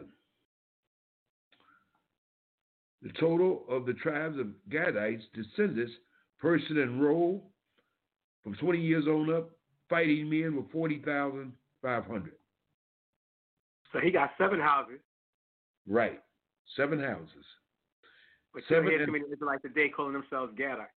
The total of the tribes of Gadites, descendants, person enrolled from twenty years on up, fighting men were forty thousand five hundred. So he got seven houses. Right. Seven houses. But you hear too many Israelites today calling themselves Gadites.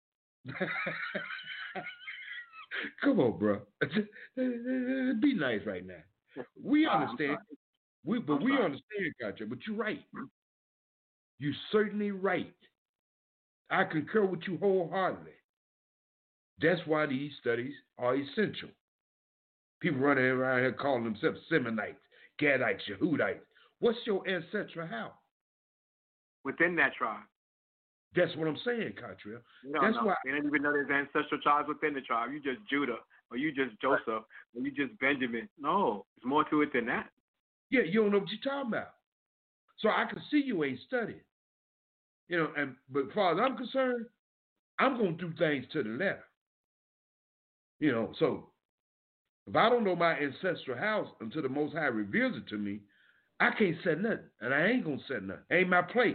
Come on, bro. Be nice right now. We understand. We, but I'm we sorry. understand, gotcha. But you're right. You're certainly right. I concur with you wholeheartedly. That's why these studies are essential. People running around here calling themselves Seminites, Gadites, Yehudites. What's your ancestral house? Within that tribe. That's what I'm saying, Cottrell. That's know. why they don't even know there's ancestral tribes within the tribe. You just Judah, or you just Joseph, right. or you just Benjamin. No, there's more to it than that. Yeah, you don't know what you're talking about. So I can see you ain't studying. You know, and but as far as I'm concerned, I'm going to do things to the letter. You know, so if I don't know my ancestral house until the Most High reveals it to me, I can't say nothing, and I ain't going to say nothing. Ain't my place.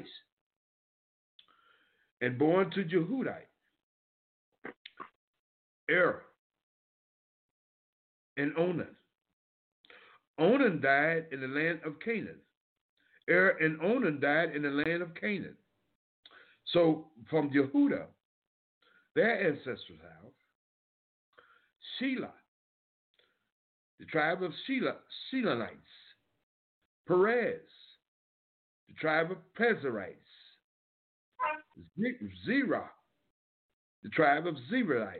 And born to Jehudite, Er, and Onan. Onan died in the land of Canaan. Er and Onan died in the land of Canaan. So from Yehuda, their ancestral house, Shelah, the tribe of Shelah, Shelanites. Perez, the tribe of Pezerites. Zerah, the tribe of Zeraites.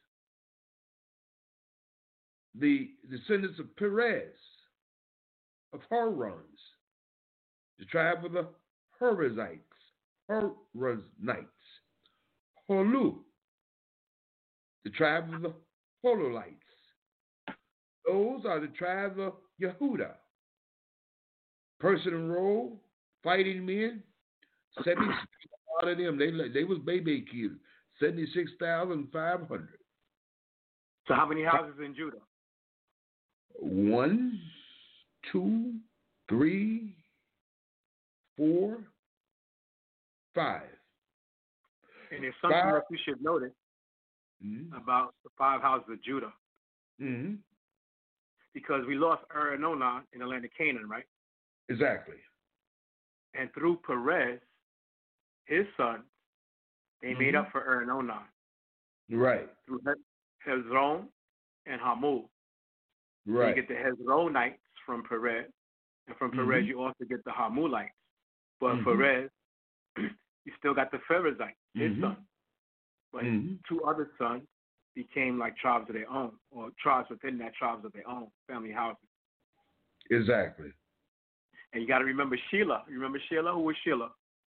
The descendants of Perez, of Horons, the tribe of the Horizites, Horonites. Holu, the tribe of the Hololites. Those are the tribes of Yehuda. Person and role, fighting men, seventy-six out of them, they, they was baby kids, seventy-six thousand five hundred. So how many houses in Judah? One, two, three, four, five. And there's something five. that you should notice mm-hmm. about the five houses of Judah. Mm-hmm. Because we lost Ur and Onan in the land of Canaan, right? Exactly. And through Perez, his son, they mm-hmm. made up for Ur and Onan. Right. Through Hezron and Hamul. Right. So you get the Hezronites from Perez, and from mm-hmm. Perez you also get the Hamulites. But mm-hmm. Perez, you still got the Pherezites, his mm-hmm. son. But mm-hmm. his two other sons became like tribes of their own, or tribes within that tribes of their own, family houses. Exactly. And you got to remember Sheila. You remember Sheila? Who was Sheila?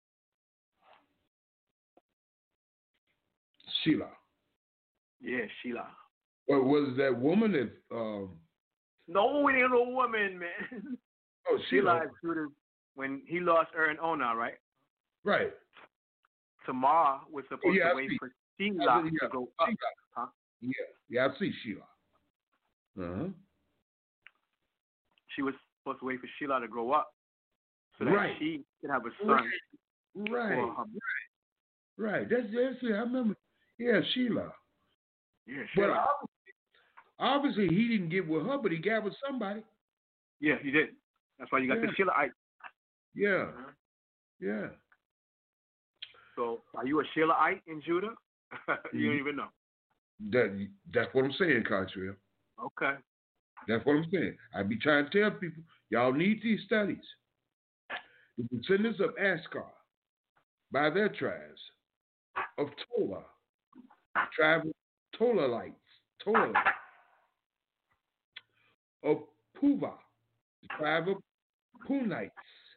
Sheila. Yeah, Sheila. Well, was that woman that... Um... No, it ain't no woman, man. Oh, Sheila. Sheila, when he lost Ur and Onan, right? Right. Tamar was supposed oh, yeah, to wait for Sheila yeah, to go up. Sheila. Huh? Yeah, yeah, I see Sheila. Uh-huh. She was supposed to wait for Sheila to grow up so that right. she could have a son. Right, right, right. That's, that's it. I remember. Yeah, Sheila. Yeah, Sheila. But obviously, obviously he didn't get with her, but he got with somebody. Yeah, he did. That's why you got yeah. the Sheilaite. Yeah, uh-huh. yeah. So, are you a Sheilaite in Judah? you mm-hmm. don't even know. That that's what I'm saying, Contrell. Okay. That's what I'm saying. I be trying to tell people, y'all need these studies. The descendants of Askar, by their tribes, of Tola, tribe of Tolalites, Tolalites, of Puva, the tribe of Punites,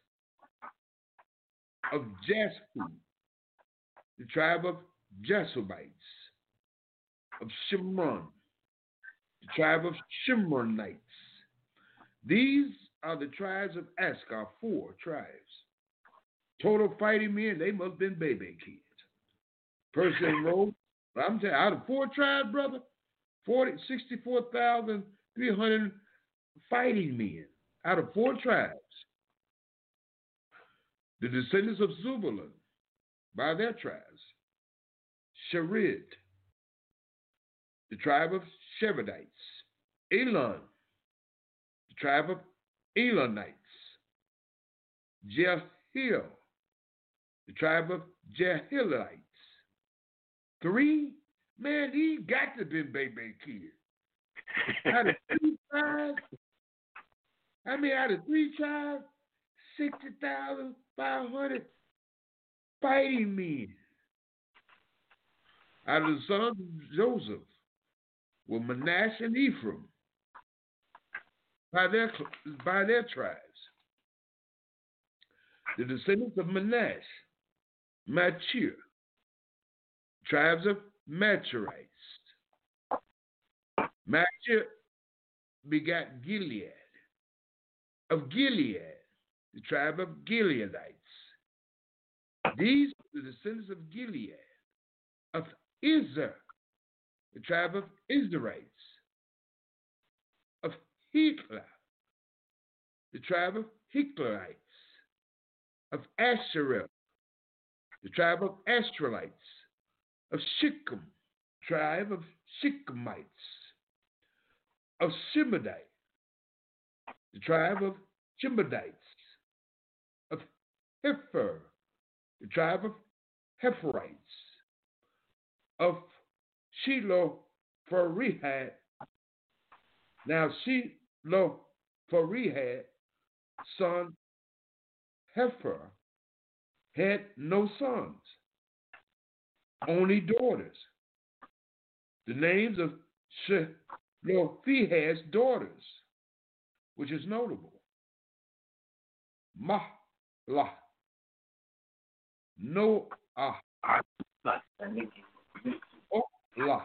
of Jaspu, the tribe of Jasubites, of Shimron, the tribe of Shimronites. These are the tribes of Askar, four tribes. Total fighting men, they must have been baby kids. Person enrolled, I'm telling you, out of four tribes, brother, forty, sixty-four thousand three hundred fighting men out of four tribes. The descendants of Zebulun, by their tribes, Shered, the tribe of Shevadites, Elon, the tribe of Elonites, Jehiel, the tribe of Jehilites. Three, man, these got to be baby kids. Out of three tribes, I mean, out of three tribes, sixty thousand five hundred fighting men. Out of the sons of Joseph were Manasseh and Ephraim by their, by their tribes. The descendants of Manasseh, Machir, tribes of Machirites. Machir begat Gilead. Of Gilead, the tribe of Gileadites. These are the descendants of Gilead, of Izer, the tribe of Israelites, of Hekla, the tribe of Heklerites, of Asherah, the tribe of Asherites, of Shechem, tribe of Shechemites, of Shimei, the tribe of Shimeites, of Hepher, the tribe of Hepherites, of Shiloh-Pharihad. Now Shiloh-Pharihad, son Hepher, had no sons, only daughters. The names of Shiloh-Pharihad's daughters, which is notable: Mahlah, Noah, Ohlah,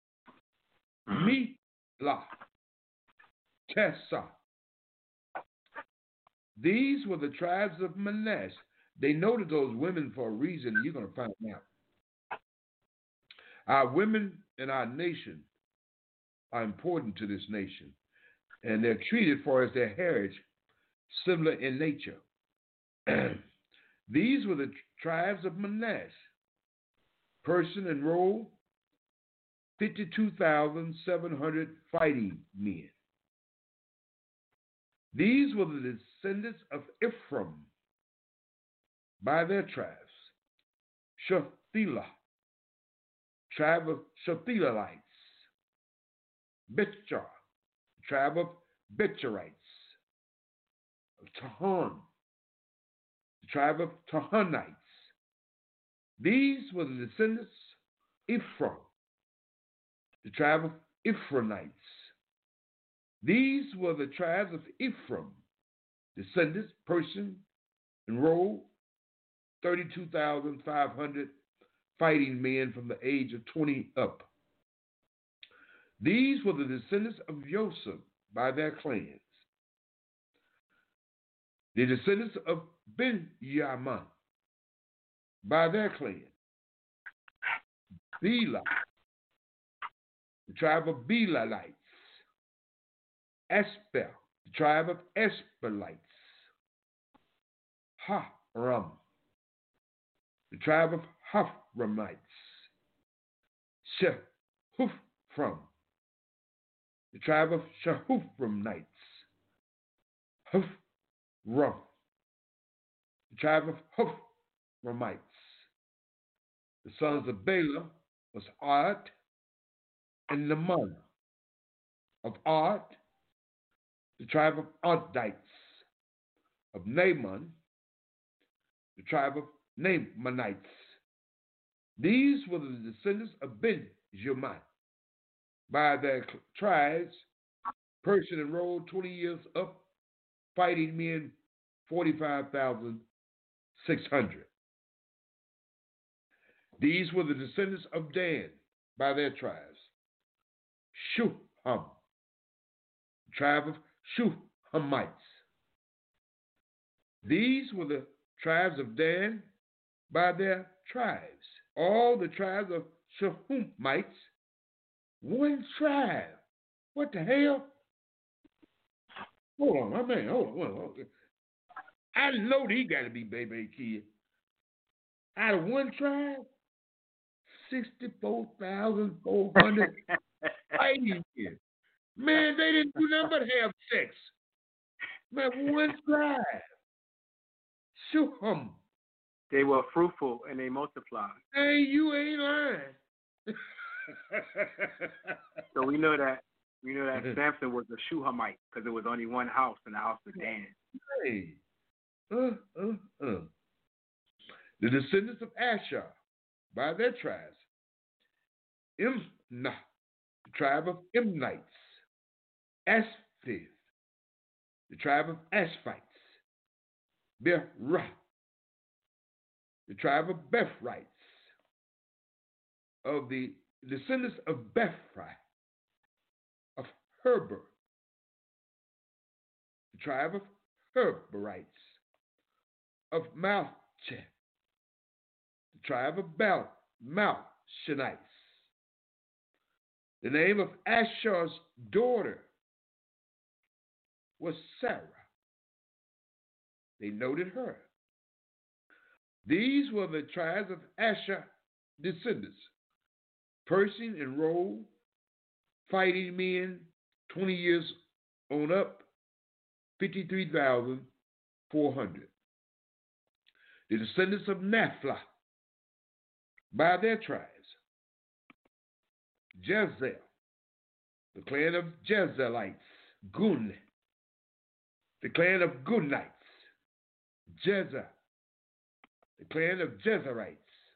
Milah, Tessa. These were the tribes of Manasseh. They noted those women for a reason. You're going to find out. Our women in our nation are important to this nation, and they're treated for as their heritage, similar in nature. These were the tribes of Manasseh. Person enrolled fifty-two thousand seven hundred fighting men. These were the descendants of Ephraim by their tribes: Shelah, tribe of Shelahlites; Betchar, tribe of Betcharites; Tahon, the tribe of Tahonites. These were the descendants of Ephraim, the tribe of Ephraimites. These were the tribes of Ephraim, descendants, person, enrolled thirty-two thousand five hundred fighting men from the age of twenty up. These were the descendants of Joseph by their clans. The descendants of Benjamin by their clan: Bela, the tribe of Belalites; Asper, the tribe of Asperlites; Haram, the tribe of Haframites; Shehufram, the tribe of Shehuframites; Hufram, the tribe of Huframites. The sons of Bela was Art and Naaman. Of Art, the tribe of Ardites; of Naaman, the tribe of Naamanites. These were the descendants of Benjamin by their tribes. Person enrolled twenty years up, fighting men forty-five thousand six hundred. These were the descendants of Dan by their tribes: Shuham, tribe of Shuhamites. These were the tribes of Dan by their tribes. All the tribes of Shuhamites, one tribe. What the hell? Hold on, my man, hold on, hold on. Hold on. I know he got to be baby kid. Out of one tribe, sixty-four thousand four hundred fighting men. Man, they didn't do nothing but have sex. Man, one tribe. Shuham. They were fruitful and they multiplied. Hey, you ain't lying. So we know that we know that Samson was a Shuhamite because there was only one house, and the house of Dan. Hey. Uh, uh, uh. The descendants of Asher by their tribes: Imnah, the tribe of Imnites; Asphith, the tribe of Ashphites; Berah, the tribe of Bethrites. Of the descendants of Bethri, of Heber, the tribe of Herberites; of Malcheth, the tribe of Bal, Malchites; Shanites. The name of Asher's daughter was Sarah. They noted her. These were the tribes of Asher descendants. Person enrolled, fighting men, twenty years on up, fifty-three thousand four hundred. The descendants of Naphtali, by their tribes. Jezel, the clan of Jezelites. Gun, the clan of Gunites. Jezer, the clan of Jezerites.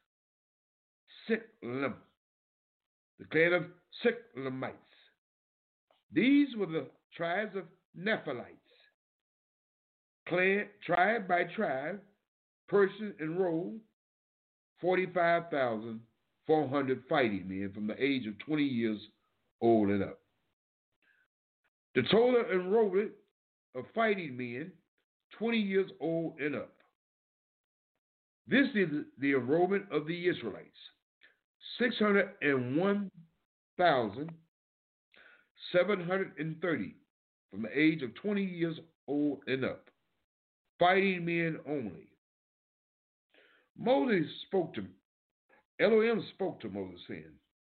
Siklim, the clan of Siklimites. These were the tribes of Nephilites. Clan, tribe by tribe, person enrolled, forty-five thousand four hundred fighting men from the age of twenty years old and up. The total enrollment of fighting men, twenty years old and up. This is the enrollment of the Israelites, six hundred one thousand seven hundred thirty from the age of twenty years old and up. Fighting men only. Moses spoke to, Elohim spoke to Moses saying,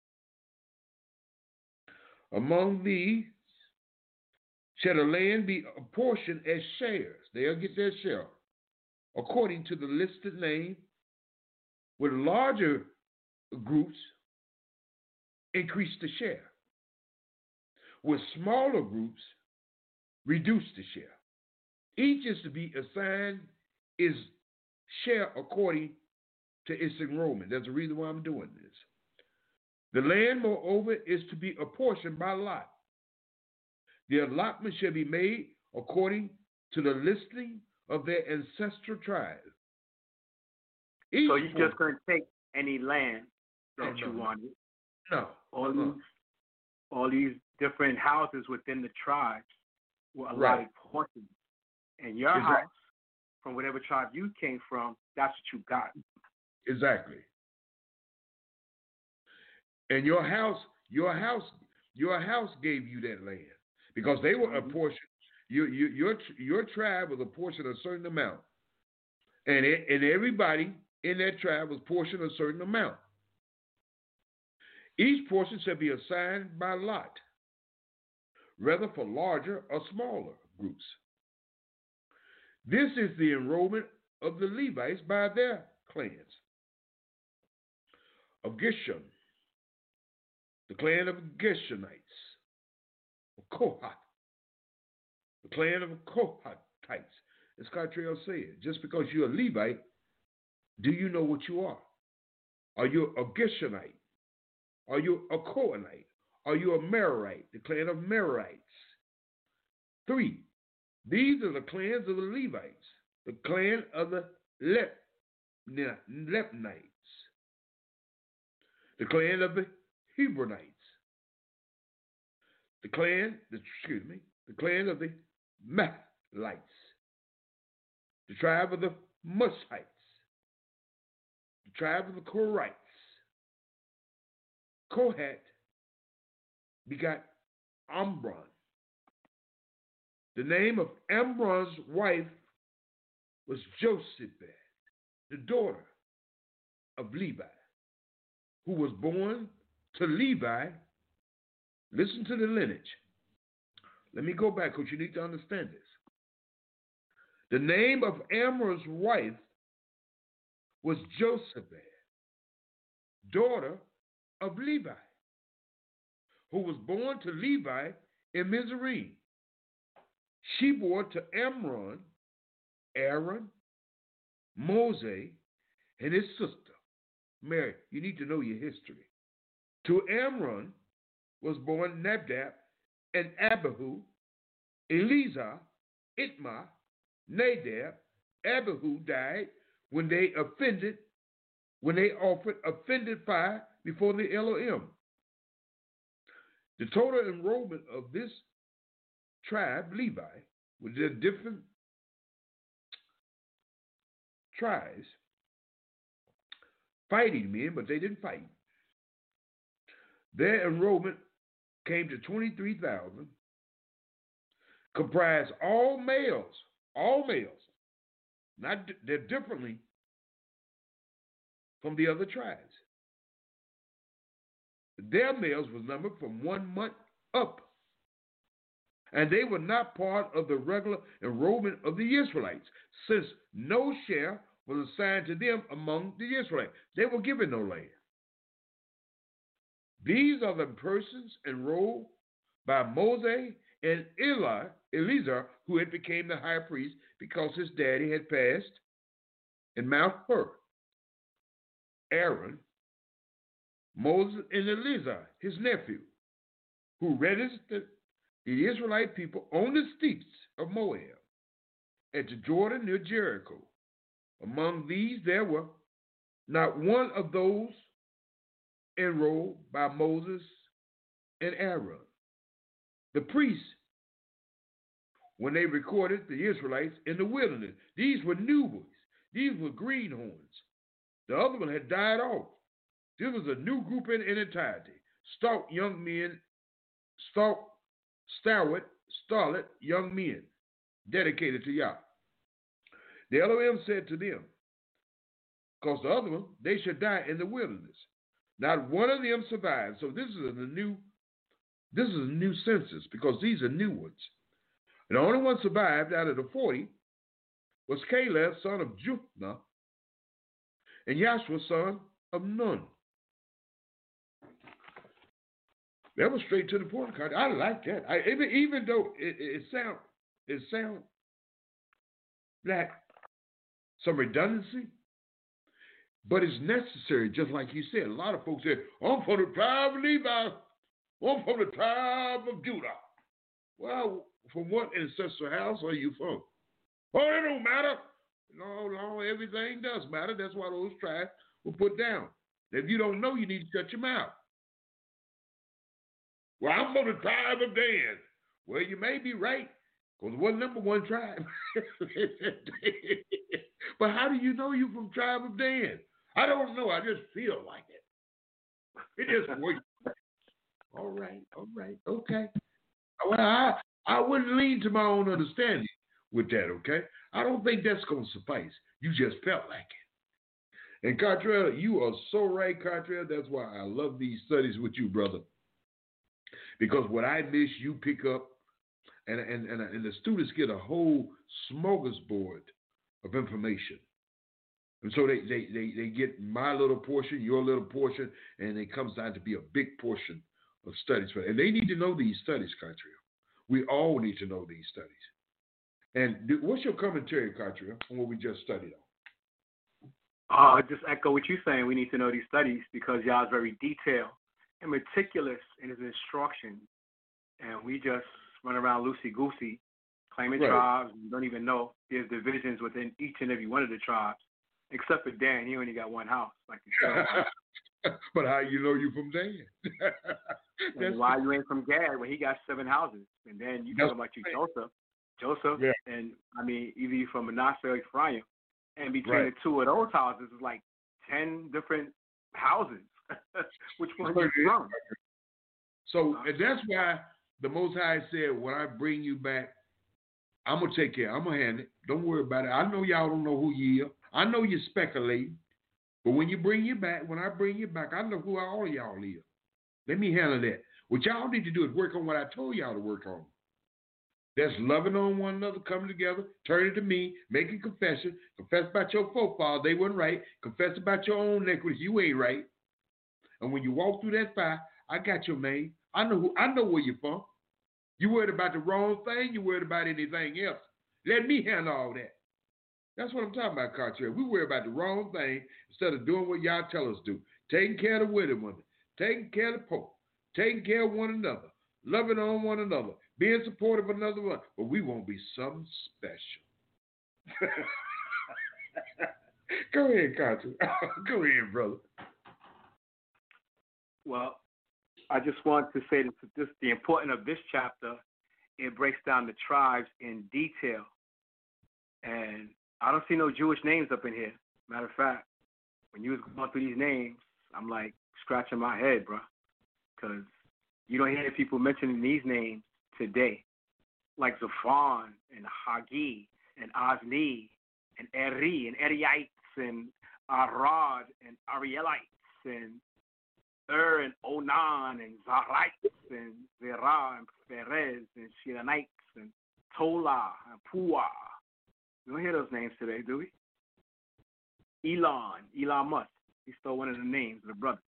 among these shall the land be apportioned as shares. They'll get their share according to the listed name, with larger groups increase the share, with smaller groups reduce the share. Each is to be assigned is share according to its enrollment. There's a reason why I'm doing this. The land, moreover, is to be apportioned by lot. The allotment shall be made according to the listing of their ancestral tribe. Each so you're just going to take any land that no, you no, wanted. No. All no. these, all these different houses within the tribes were allotted Right. portions. And your Exactly. house, from whatever tribe you came from, that's what you got. Exactly. And your house, your house, your house gave you that land because they were a portion. Your your your your tribe was a portion of a certain amount, and it, and everybody in that tribe was portioned a certain amount. Each portion shall be assigned by lot, whether for larger or smaller groups. This is the enrollment of the Levites by their clans. Of Gershon, the clan of Gershonites, of Kohath, the clan of Kohathites. As Cottrell said, just because you're a Levite, do you know what you are? Are you a Gershonite? Are you a Kohanite? Are you a Merarite, the clan of Merarites? Three, these are the clans of the Levites, the clan of the Lep, Lepnites, the clan of the Hebronites, the clan, the, excuse me, the clan of the Mahlites, the tribe of the Mushites, the tribe of the Korites. Kohat begot Amram. The name of Amram's wife was Jochebed, the daughter of Levi, who was born to Levi. Listen to the lineage. Let me go back because you need to understand this. The name of Amram's wife was Jochebed, daughter of Levi, who was born to Levi in Mizraim. She bore to Amram, Aaron, Moses, and his sister, Mary. You need to know your history. To Amram was born Nadab and Abihu, Eleazar, Itmar, Nadab. Abihu died when they offended, when they offered offended fire before the Elohim. The total enrollment of this tribe, Levi, with their different tribes, fighting men, but they didn't fight. Their enrollment came to twenty-three thousand, comprised all males, all males, not they're differently from the other tribes. Their males was numbered from one month up, and they were not part of the regular enrollment of the Israelites, since no share was assigned to them among the Israelites. They were given no land. These are the persons enrolled by Moses and Eli, Eleazar, who had became the high priest because his daddy had passed in Mount Hor. Aaron, Moses, and Eleazar, his nephew, who registered the Israelite people on the steeps of Moab and to Jordan near Jericho. Among these there were not one of those enrolled by Moses and Aaron. The priests, when they recorded the Israelites in the wilderness, these were new boys. These were greenhorns. The other one had died off. This was a new group in, in entirety. Stout young men, stout, stalwart, starlet young men dedicated to Yah. The Elohim said to them, because the other one, they should die in the wilderness. Not one of them survived. So this is a new, this is a new census because these are new ones. And the only one survived out of the forty was Caleb, son of Jephunneh, and Joshua, son of Nun. That was straight to the point. I like that. I, even, even though it, it sound it sound like some redundancy, but it's necessary. Just like you said, a lot of folks say, "I'm from the tribe of Levi. I'm from the tribe of Judah." Well, from what ancestral house are you from? Oh, it don't matter. No, no, everything does matter. That's why those tribes were put down. If you don't know, you need to shut your mouth. Well, I'm from the tribe of Dan. Well, you may be right, because it wasn't number one tribe. But how do you know you're from tribe of Dan? I don't know. I just feel like it. It just works. All right, all right, okay. Well, I, I wouldn't lean to my own understanding with that, okay? I don't think that's going to suffice. You just felt like it. And Cottrell, you are so right, Cottrell. That's why I love these studies with you, brother. Because what I miss, you pick up, and, and, and, and the students get a whole smorgasbord of information. And so they, they, they, they get my little portion, your little portion, and it comes down to be a big portion of studies. And they need to know these studies, Cottrell. We all need to know these studies. And what's your commentary, Cottrell, on what we just studied on? Uh, just echo what you're saying. We need to know these studies because y'all is very detailed and meticulous in his instruction. And we just run around loosey-goosey, claiming right. tribes. We don't even know there's divisions within each and every one of the tribes. Except for Dan, he only got one house, like you said. But how you know you from Dan? And why you ain't from Gad when he got seven houses? And then you talk about you Joseph. Joseph, yeah. And I mean, either you from Manasseh or Ephraim. And between right. the two of those houses, it's like ten different houses. Which one are you from? So and that's why the Most High said, when I bring you back, I'm going to take care. I'm going to handle it. Don't worry about it. I know y'all don't know who you are. I know you're speculating. But when you bring you back, when I bring you back, I know who all y'all is. Let me handle that. What y'all need to do is work on what I told y'all to work on. That's loving on one another, coming together, turning to me, making confession, confess about your forefathers, they weren't right, confess about your own iniquities, you ain't right. And when you walk through that fire, I got your name. I know who. I know where you're from. You worried about the wrong thing, you worried about anything else. Let me handle all that. That's what I'm talking about, Cartier. We worry about the wrong thing instead of doing what y'all tell us to do. Taking care of the widow women, taking care of the poor, taking care of one another, loving on one another, being supportive of another one. But we won't be something special. Go ahead, Cartier. Go ahead, brother. Well, I just want to say that this, the importance of this chapter, it breaks down the tribes in detail. And I don't see no Jewish names up in here. Matter of fact, when you was going through these names, I'm like scratching my head, bro. because you don't hear people mentioning these names today, like Zafon and Hagi and Ozni and Eri and Eriites and Arad and Arielites and Ur and Onan and Zarites and Zerah and Perez and Shilanites and Tola and Pua. We don't hear those names today, do we? Elon, Elon Musk. He stole one of the names of the brothers.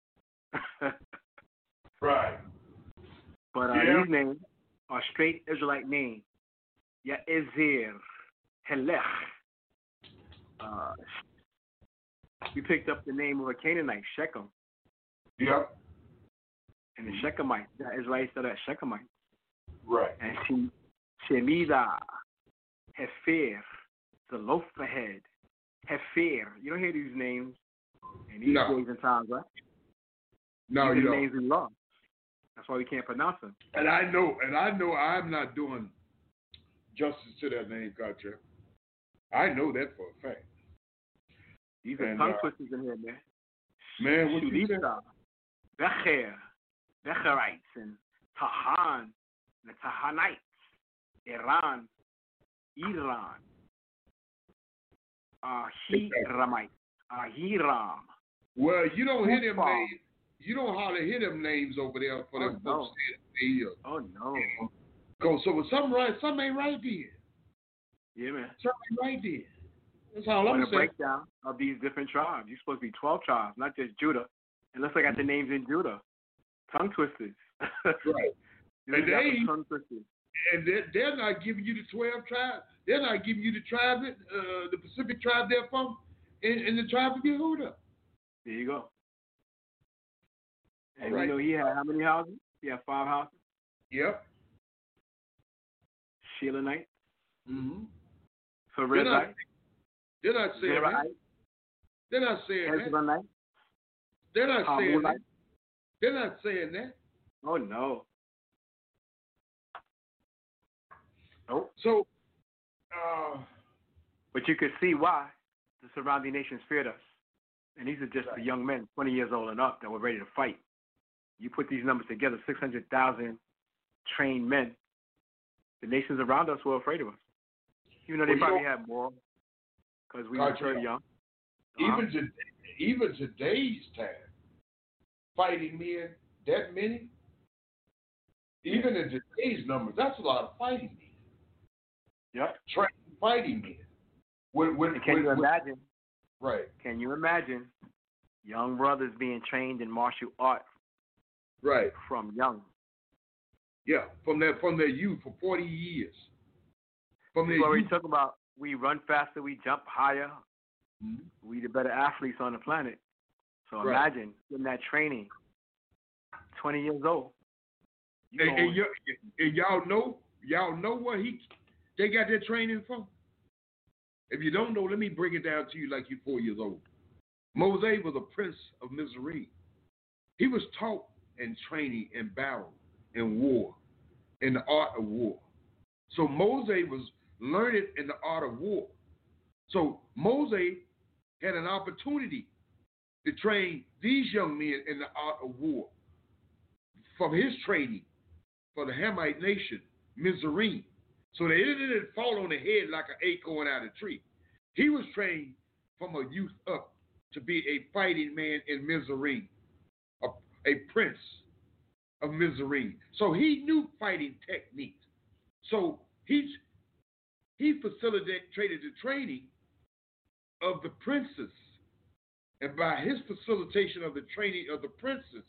Right. But uh, Yeah. these names are straight Israelite names. Ya'ezir, Helech. Uh, we picked up the name of a Canaanite, Shechem. Yep. And the Shechemites, the Israelites are that Shechemites. Right. And Shem- Shemida, Hefer, Zelophehad, Hefer. You don't hear these names in these No. days and times, right? No, These you are the don't. names we love. That's why we can't pronounce them. And I know, and I know I'm not doing justice to that name, Gotcha. I know that for a fact. These are And, tongue uh, twisters in here, man. Man, what you said? Shulita, Becher, Becherites, and Tahan, and the Tahanites, Iran, Iran, Ahiramites, Ahiram. Well, you don't hear them Kufa. names. You don't hardly hear them names over there for Oh, them no. folks saying they, uh, Oh, no. go. So with some right, some ain't right there. Yeah, man. Some ain't right there. That's all On I'm a saying. breakdown of these different tribes. You're supposed to be twelve tribes, not just Judah. Unless I got the names in Judah. Tongue twisters. Right. You And got they- some tongue twisters. And they're, they're not giving you the twelve tribes. They're not giving you the tribe, that, uh, the Pacific tribe they're from, in, in the tribe of Yehuda. There you go. And All right. we know he had how many houses? He had five houses. Yep. Sheelonite, Mm-hmm. Pharezite, not- They're not saying that. Zerahite, They're not saying that. Hezronite, They're not saying that. Hamulite. They're not saying that. Oh, no. Nope. So, uh, But you could see why the surrounding nations feared us. And these are just the young men, twenty years old and up, that were ready to fight. You put these numbers together, six hundred thousand trained men. The nations around us were afraid of us. Even though they Well, you probably know- had more because we God, were very yeah. young. Uh-huh. even to, even today's time, fighting men that many, even in today's numbers, that's a lot of fighting men. Yep. Trained fighting men. With, with, And can with, you with- imagine? right, Can you imagine young brothers being trained in martial art right, from young? yeah, from their from their youth for forty years. From their That's what we youth. talk about. We run faster, we jump higher, Mhm. we the better athletes on the planet. So Right. imagine getting that training, twenty years old. You And, and, going- y- and y'all know, y'all know what he they got their training from. If you don't know, let me break it down to you like you're four years old. Moses was a prince of Mizraim. He was taught and training in battle, in war, in the art of war. So Moses was learning in the art of war. So Moses had an opportunity to train these young men in the art of war from his training for the Hamite nation, Mizraim. So they didn't fall on the head like an acorn out of a tree. He was trained from a youth up to be a fighting man in Mizraim, a, a prince of Mizraim. So he knew fighting techniques. So he's, he facilitated the training of the princes. And by his facilitation of the training of the princes,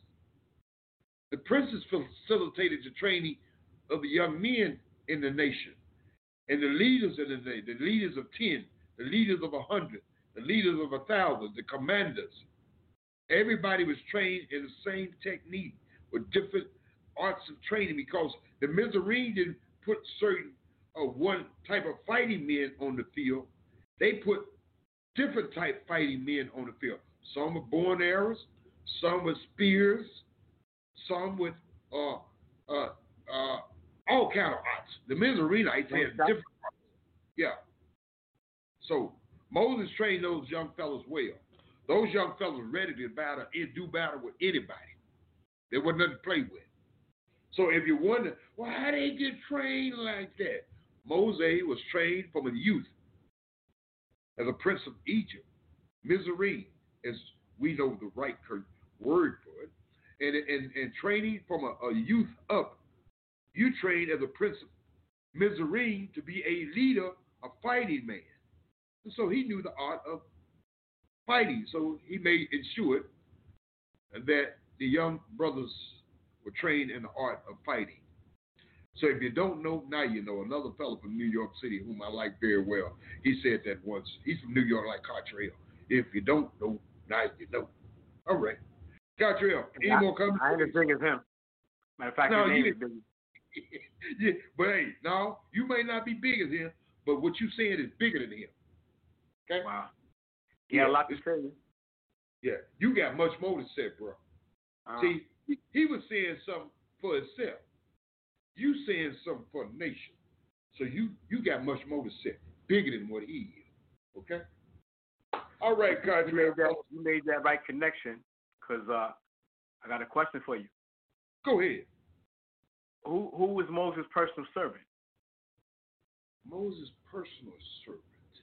the princes facilitated the training of the young men in the nation. And the leaders of the nation, the leaders of ten, the leaders of a hundred, the leaders of a thousand, the commanders. Everybody was trained in the same technique with different arts of training because the Mizraim didn't put certain uh, one type of fighting men on the field. They put different type fighting men on the field. Some with bow and arrows, some with spears, some with uh, uh, uh, all kind of arts. The Mizraimites had different arts. Yeah. So Moses trained those young fellows well. Those young fellows ready to battle, do battle with anybody. There wasn't nothing to play with. So if you wonder, well, how they get trained like that? Moses was trained from a youth as a prince of Egypt, Mizraim, as we know the right word for it, and, and, and training from a, a youth up. You train as a prince of Mizraim to be a leader, a fighting man. And so he knew the art of fighting. So he made ensure that the young brothers were trained in the art of fighting. So if you don't know, now you know. Another fellow from New York City, whom I like very well, he said that once. He's from New York, like Cottrell. If you don't know, now you know. All right. Cottrell, any I, more comments? I ain't as big as him. Matter of fact, no, his name you, is big. Yeah, but hey, no, you may not be big as him, but what you saying is bigger than him. Okay? Wow. He had a lot to say. Yeah, you got much more to say, bro. Uh, See, he, he was saying something for himself. You saying something for the nation. So you you got much more to say, bigger than what he is. Okay? All right, Cottrell. You made that, you made that right connection, because uh, I got a question for you. Go ahead. Who who was Moses' personal servant? Moses' personal servant.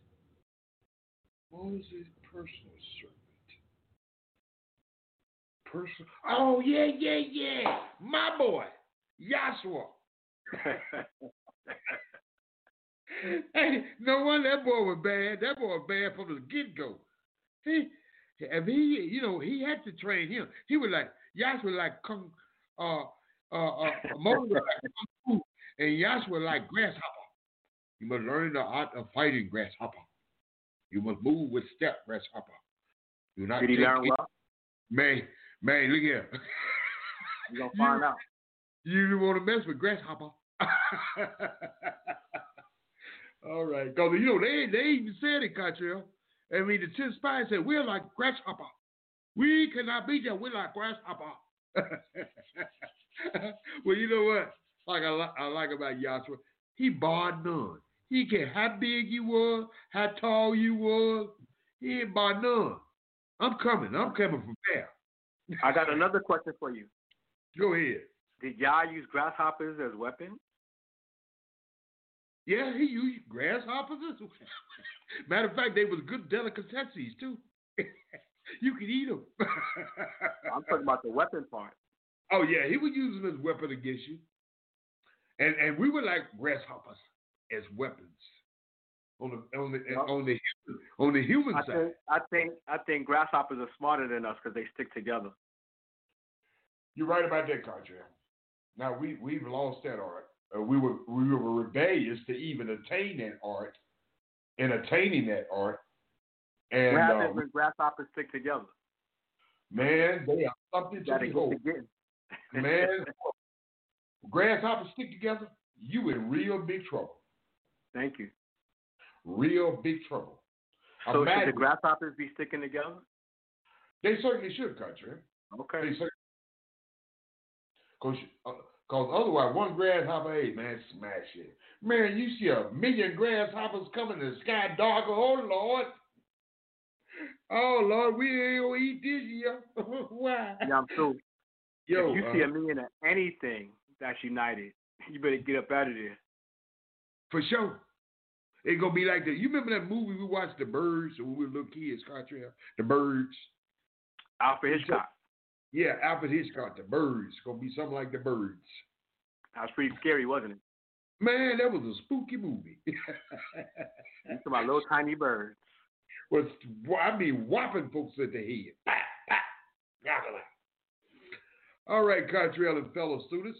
Moses' personal servant. Person. Oh, yeah, yeah, yeah. My boy, Yahshua. Hey, no wonder that boy was bad. That boy was bad from the get-go. He, if he, you know, he had to train him. He was like, Yahshua like kung, uh, uh, uh, Moses like kung fu, and Yahshua like grasshopper. You must learn the art of fighting, grasshopper. You must move with step, grasshopper. Do not Did he take learn it. well? Man, man, look here. You're going to find you, out. You want to mess with grasshopper. All right. Because, you know, they, they even said it, Cottrell. I mean, the ten spies said, we're like grasshopper. We cannot beat you. We're like grasshopper. Well, you know what? Like I, li- I like about Yahshua, he barred none. He cared how big you was, how tall you was. He ain't barred none. I'm coming. I'm coming from there. I got another question for you. Go ahead. Did Yah use grasshoppers as weapons? Yeah, he used grasshoppers. Matter of fact, they was good delicacies, too. You could eat them. I'm talking about the weapon part. Oh, yeah, he would use them as weapon against you. And and we were like grasshoppers as weapons on the on the Yep. on the on the human I side. think I think I think grasshoppers are smarter than us because they stick together. You're right about that, Cottrell. Now we we've lost that art. Uh, we were we were rebellious to even attain that art, and attaining that art. And what happens uh, when grasshoppers stick together? man, they are something to Gotta get behold. to getting. Man, grasshoppers stick together, you in real big trouble. Thank you. Real big trouble. So Imagine, should the grasshoppers be sticking together? they certainly should, Cottrell. Okay. They certainly. Cause, uh, Cause otherwise, one grasshopper, hey man, smash it. Man, you see a million grasshoppers coming in the sky darker. Oh Lord. Oh Lord, we ain't gonna eat this year. Why? Yeah, I'm through. Yo, if you uh, see a million of anything that's united, you better get up out of there. for sure. It's gonna be like that. You remember that movie we watched, The Birds, when we were little kids, Cottrell? The Birds. Alfred Hitchcock. Yeah, Alfred Hitchcock, The Birds. It's gonna be something like The Birds. That was pretty scary, wasn't it? Man, that was a spooky movie. You talking about little tiny birds. Was I mean whopping folks at the head. Bah, bah, bah, bah. All right, Cottrell and fellow students.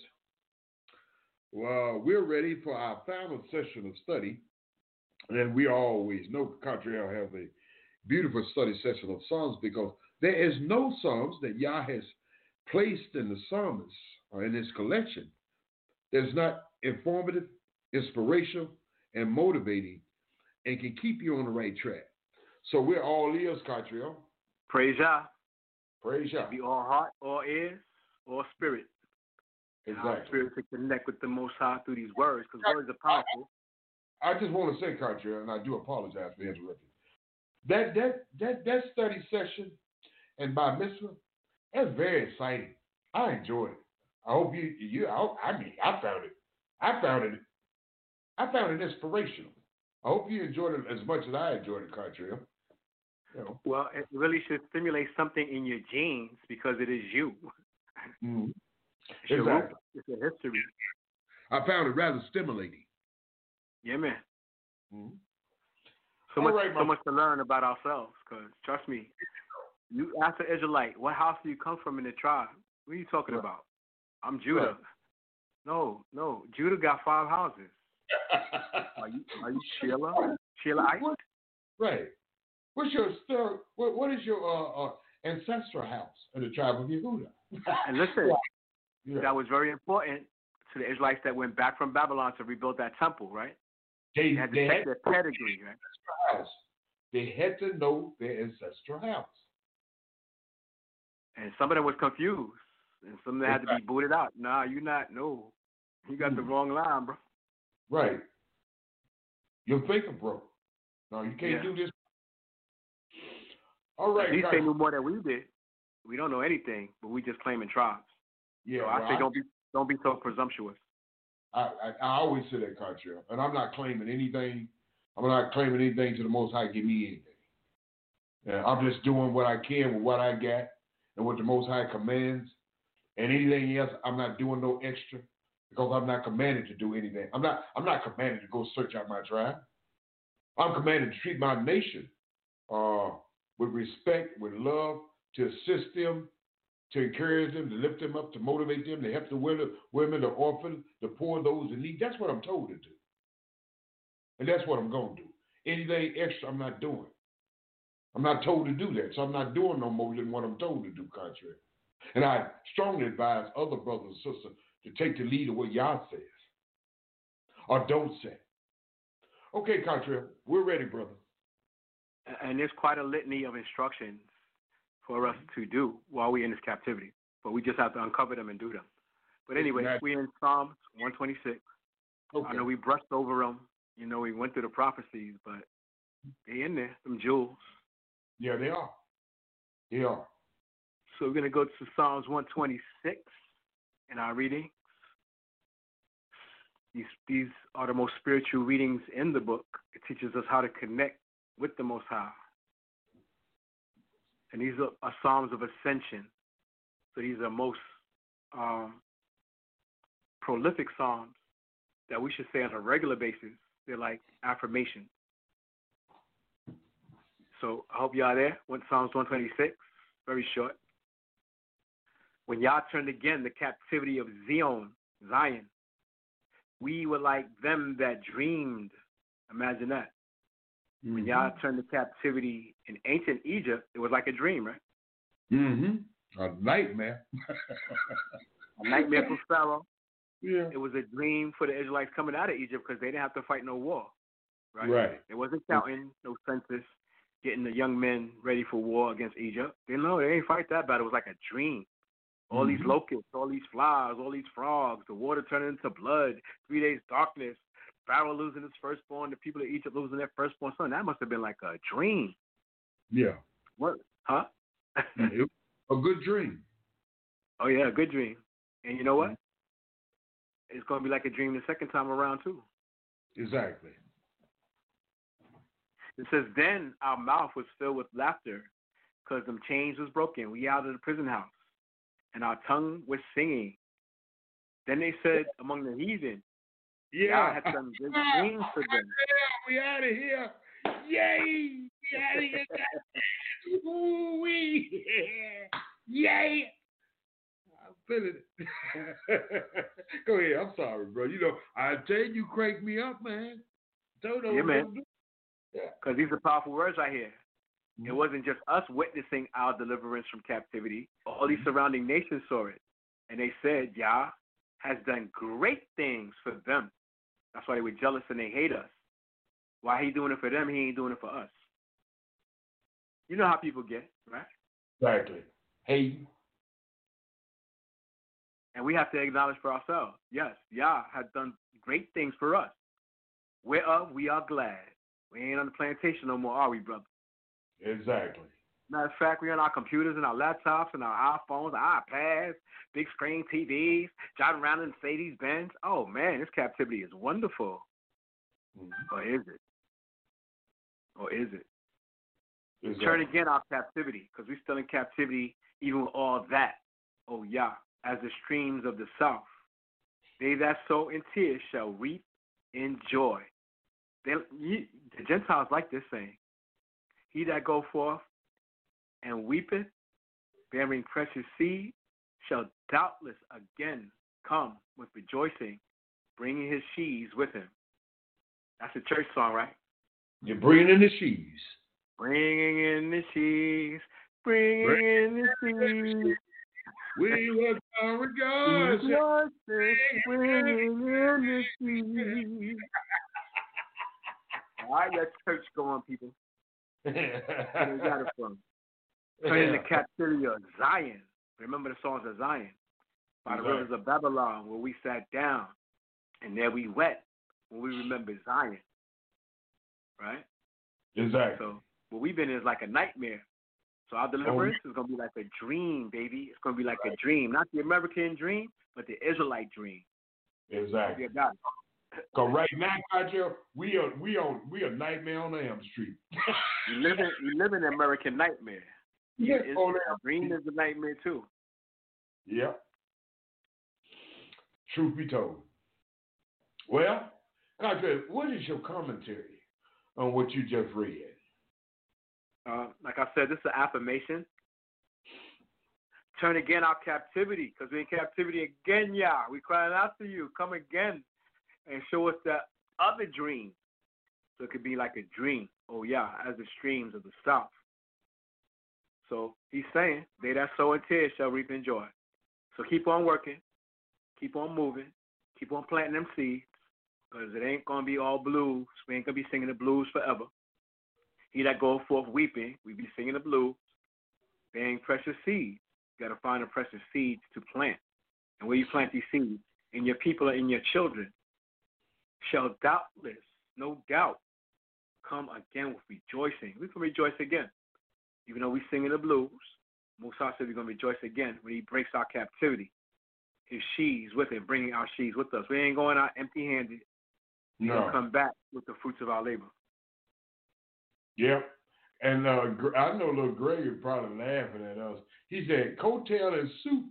Well, we're ready for our final session of study. And we always know Cottrell has a beautiful study session of Psalms because there is no Psalms that Yah has placed in the psalmist or in his collection that's not informative, inspirational, and motivating and can keep you on the right track. So we're all ears, Cottrell. Praise Yah. Praise Yah. Be all heart, all ears, all spirit. Exactly. Our spirit to connect with the Most High through these words, because words are powerful. I just want to say, Cottrell, and I do apologize for interrupting. That that that that study session and by mitzvah, that's very exciting. I enjoyed it. I hope you you. I, I mean, I found it. I found it. I found it inspirational. I hope you enjoyed it as much as I enjoyed it, Cartrell. You know. Well, it really should stimulate something in your genes because it is you. Mm-hmm. It's your Exactly. root. It's a history. I found it rather stimulating. Yeah, man. Mm-hmm. So All much, right, so my- much to learn about ourselves. Because trust me, you ask an Israelite, what house do you come from in the tribe? What are you talking Right. about? I'm Judah. Right. No, no. Judah got five houses. Are you are you Sheila? Sheilaite? What? Right. What's your story? What, what is your uh, uh, ancestral house in the tribe of Yehuda? And listen, yeah. that was very important to the Israelites that went back from Babylon to rebuild that temple, right? They, They had to they check had their pedigree, right? house. They had to know their ancestral house. And some of them was confused, and some of them had to be booted out. Nah, you not. No, you got the Hmm. wrong line, bro. Right. Your thinker broke. No, you can't Yeah. do this. All right, At least guys. they knew more than we did. We don't know anything, but we just claiming tribes. Yeah, so I well, say don't be don't be so presumptuous. I, I, I always say that, Cartrell, and I'm not claiming anything. I'm not claiming anything to the Most High give me anything. Yeah, I'm just doing what I can with what I got and what the Most High commands. And anything else, I'm not doing no extra because I'm not commanded to do anything. I'm not. I'm not commanded to go search out my tribe. I'm commanded to treat my nation uh, with respect, with love, to assist them, to encourage them, to lift them up, to motivate them, to help the women, women, the orphan, the poor, those in need. That's what I'm told to do. And that's what I'm going to do. Anything extra, I'm not doing. I'm not told to do that, so I'm not doing no more than what I'm told to do, contrary. And I strongly advise other brothers and sisters to take the lead of what Yah says or don't say. Okay, contrary, we're ready, brother. And there's quite a litany of instructions for us to do while we're in this captivity. But we just have to uncover them and do them. But anyway, Exactly. we're in Psalms one twenty-six. Okay. I know we brushed over them. You know, we went through the prophecies, but they're in there, some jewels. Yeah, they are. They are. So we're going to go to Psalms one twenty-six in our reading. These, these are the most spiritual readings in the book. It teaches us how to connect with the Most High. And these are, are Psalms of Ascension. So these are most um, prolific Psalms that we should say on a regular basis. They're like affirmations. So I hope y'all there. Went Psalms one twenty-six, very short. When y'all turned again the captivity of Zion, Zion, we were like them that dreamed. Imagine that. Mm-hmm. When y'all turned the captivity in ancient Egypt, it was like a dream, right? Mm-hmm. A nightmare. A nightmare for Pharaoh. Yeah. It was a dream for the Israelites coming out of Egypt because they didn't have to fight no war, right? Right. It wasn't counting, no census, getting the young men ready for war against Egypt. They know they didn't fight that bad. It was like a dream. All mm-hmm. these locusts, all these flies, all these frogs, the water turning into blood, three days darkness, Pharaoh losing his firstborn, the people of Egypt losing their firstborn son. That must have been like a dream. Yeah. What? Huh? A good dream. Oh, yeah, a good dream. And you know what? Mm-hmm. It's going to be like a dream the second time around, too. Exactly. It says, then our mouth was filled with laughter because them chains was broken. We out of the prison house. And our tongue was singing. Then they said among the heathen, yeah, God had done great things for them. Yeah, we out of here. Yay! We out of here. Ooh-wee. Yay! I'm feeling it. Go ahead. I'm sorry, bro. You know, I tell you, you crank me up, man. Don't know yeah, what man. do. Yeah. Because these are powerful words right here. Mm-hmm. It wasn't just us witnessing our deliverance from captivity. All these surrounding nations saw it. And they said, Yah has done great things for them. That's why they were jealous and they hate us. Why he doing it for them, he ain't doing it for us. You know how people get, right? Exactly. Hating. And we have to acknowledge for ourselves, yes, Yah has done great things for us. Whereof we are glad. We ain't on the plantation no more, are we, brother? Exactly. Matter of fact, we're on our computers and our laptops and our iPhones, our iPads, big screen T Vs, driving around in Mercedes Benz. Oh man, this captivity is wonderful. Mm-hmm. Or is it? Or is it? Exactly. Turn again our captivity, because we're still in captivity even with all that. Oh yeah, as the streams of the south. They that sow in tears shall reap in joy. They, you, the Gentiles like this saying. He that go forth and weepeth, bearing precious seed, shall doubtless again come with rejoicing, bringing his sheaves with him. That's a church song, right? You're bringing in the sheaves. Bringing in the sheaves, bringing Bring in the sheaves. We will come rejoicing, bringing in the sheaves. All right, let's church go on, people. Where we got it from? Turning the captivity of Zion. Remember the songs of Zion? By the rivers of Babylon, where we sat down, and there we wept when we remember Zion. Right? Exactly. So what we've been in is like a nightmare. So our deliverance oh. is going to be like a dream, baby. It's going to be like right. a dream. Not the American dream, but the Israelite dream. Exactly. Because right now, Kyle, we are we are we are nightmare on Elm Street. we live in we live in an American nightmare. Yeah, oh, dream is a nightmare too. Yep. Truth be told. Well, Kyle, what is your commentary on what you just read? Uh, like I said, this is an affirmation. Turn again our captivity, because we're in captivity again, Yah. We crying out to you. Come again and show us that other dream. So it could be like a dream. Oh, yeah, as the streams of the south. So he's saying, they that sow in tears shall reap in joy. So keep on working. Keep on moving. Keep on planting them seeds, because it ain't going to be all blues. We ain't going to be singing the blues forever. He that goes forth weeping, we be singing the blues, bearing precious seeds. You got to find the precious seeds to plant. And where you plant these seeds, in your people and in your children, shall doubtless, no doubt, come again with rejoicing. We can rejoice again. Even though we sing in the blues, Musa said we're going to rejoice again when he breaks our captivity. His sheaves with him, bringing our sheaves with us. We ain't going out empty-handed. We're no. going to come back with the fruits of our labor. Yep. And uh, I know little Greg is probably laughing at us. He said, coattail and soup.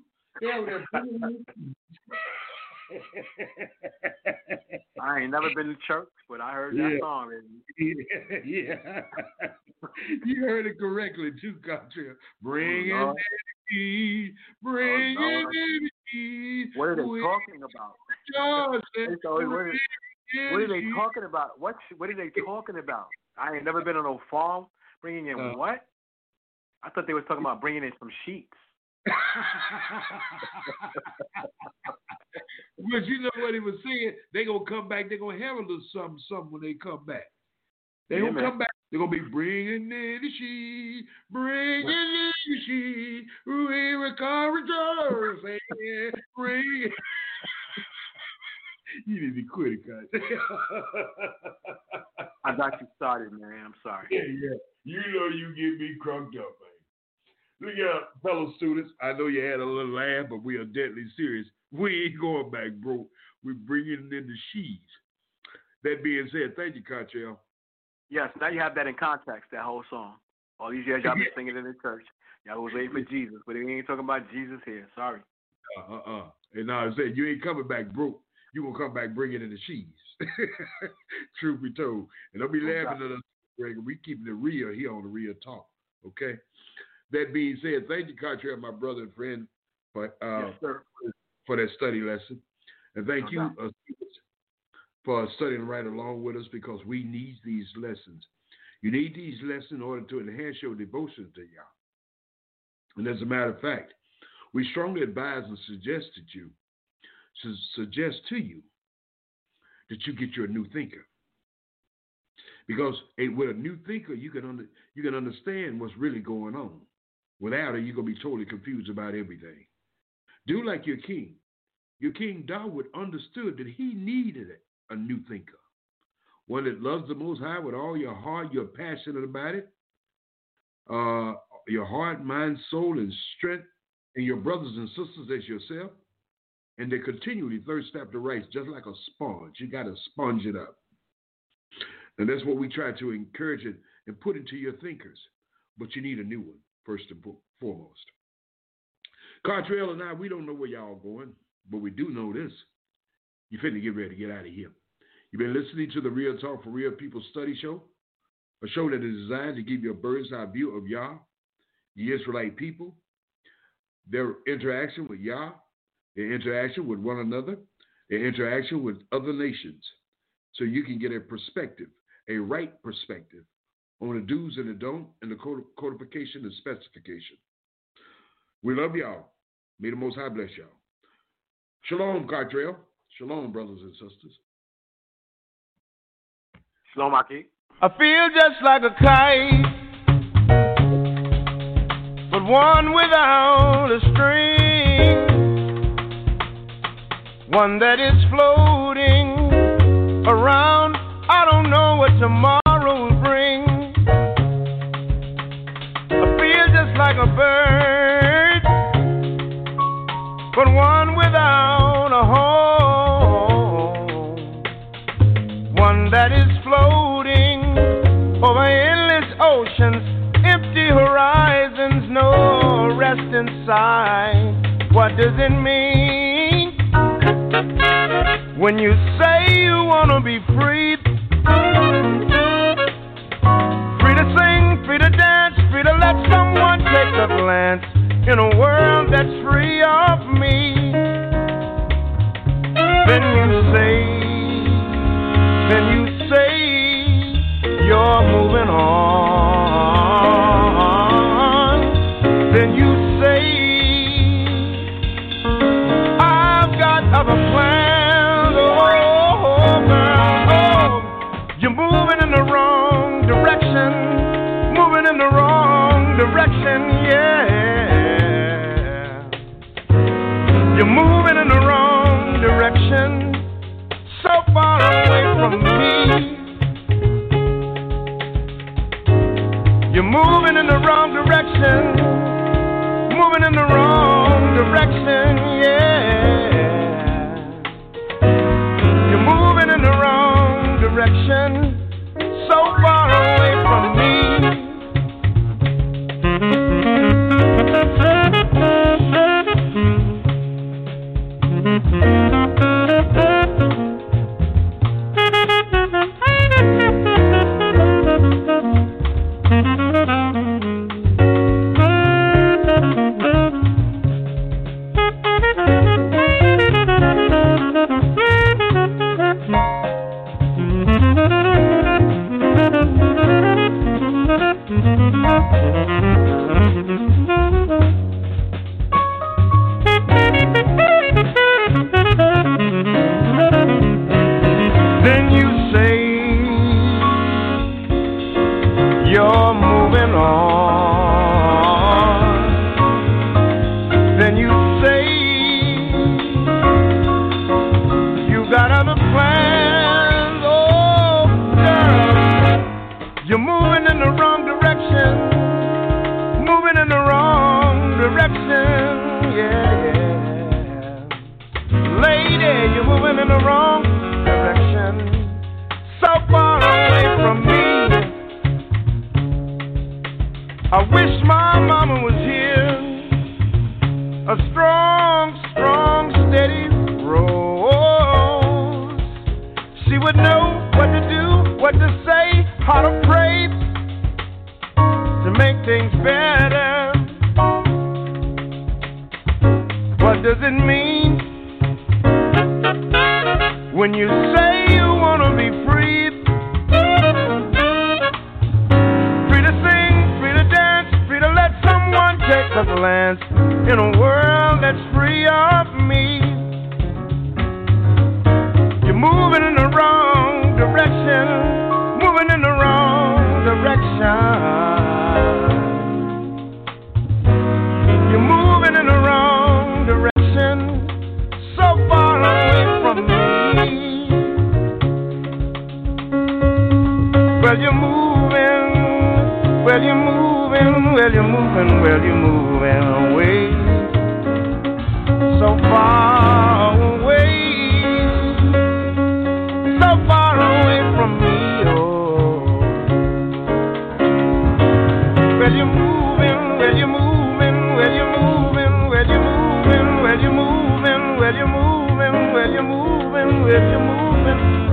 I ain't never been to church, but I heard that yeah. song. Yeah. yeah. You heard it correctly, too, Coattail. Bring oh, in the keys. Bring oh, in the keys. What are they talking about? always, what, are, what are they talking about? What, what are they talking about? I ain't never been on no farm. Bringing in uh, what? I thought they was talking about bringing in some sheets. But you know what he was saying? They gonna come back. They gonna have a little something, something when they come back. They yeah, gonna man. come back. They're gonna be bringing in the sheet, bringing in the sheet. We will come rejoicing, bring. You need to quit it, guys. I got you started, man. I'm sorry. Yeah, yeah. You know you get me crunked up, man. Look out, fellow students. I know you had a little laugh, but we are deadly serious. We ain't going back, bro. We're bringing in the sheaves. That being said, thank you, Coattail. Yes, now you have that in context, that whole song. All these years y'all been singing in the church. Y'all was waiting for Jesus, but we ain't talking about Jesus here. Sorry. Uh-uh. And now I said, you ain't coming back broke. You gonna come back bringing in the sheaves. Truth be told. And don't be laughing at us, Greg. We keeping it real here on the Real Talk. Okay? That being said, thank you, Coattail, my brother and friend, for, uh, yes, sir. for that study lesson. And thank no you uh, for studying right along with us, because we need these lessons. You need these lessons in order to enhance your devotion to Yah. And as a matter of fact, we strongly advise and suggest that you su- suggest to you that you get your new thinker. Because a, with a new thinker, you can under, you can understand what's really going on. Without it, you're going to be totally confused about everything. Do like your king. Your King David understood that he needed a new thinker, one that loves the Most High with all your heart, you're passionate about it, uh, your heart, mind, soul, and strength, and your brothers and sisters as yourself, and they continually thirst after rights, just like a sponge. You got to sponge it up. And that's what we try to encourage it and put into your thinkers. But you need a new one, first and foremost. Cartrell and I, we don't know where y'all going, but we do know this. You finna get ready to get out of here. You've been listening to the Real Talk for Real People Study Show, a show that is designed to give you a bird's eye view of Yah, the Israelite people, their interaction with Yah, their interaction with one another, their interaction with other nations, so you can get a perspective, a right perspective, on the do's and the don't, and the codification and specification. We love y'all. May the Most High bless y'all. Shalom, Cartrell. Shalom, brothers and sisters. Shalom, Aki. I feel just like a kite, but one without a string, one that is floating around. I don't know what tomorrow will bring. I feel just like a bird, but one without a home, one that is floating over endless oceans, empty horizons, no rest inside. What does it mean when you say you want to be free? Free to sing, free to dance, free to let someone take a glance in a world that's free of me. Then you say, then you say you're moving on. Then you say I've got other plans. Oh, girl, oh, you're moving in the wrong direction, moving in the wrong direction, yeah. You're moving in the wrong direction, so far away from me. You're moving in the wrong direction, moving in the wrong direction, yeah. You're moving in the wrong direction, so far away from me. Well, you're moving, well, you're moving. moving, well, you're moving, well, you're moving away. So far away, so far away from me, oh. Well, you're moving, well, you're moving, well, you're moving, well, you're moving, well, you're moving, well, you're moving, well, you're moving, well, you're moving.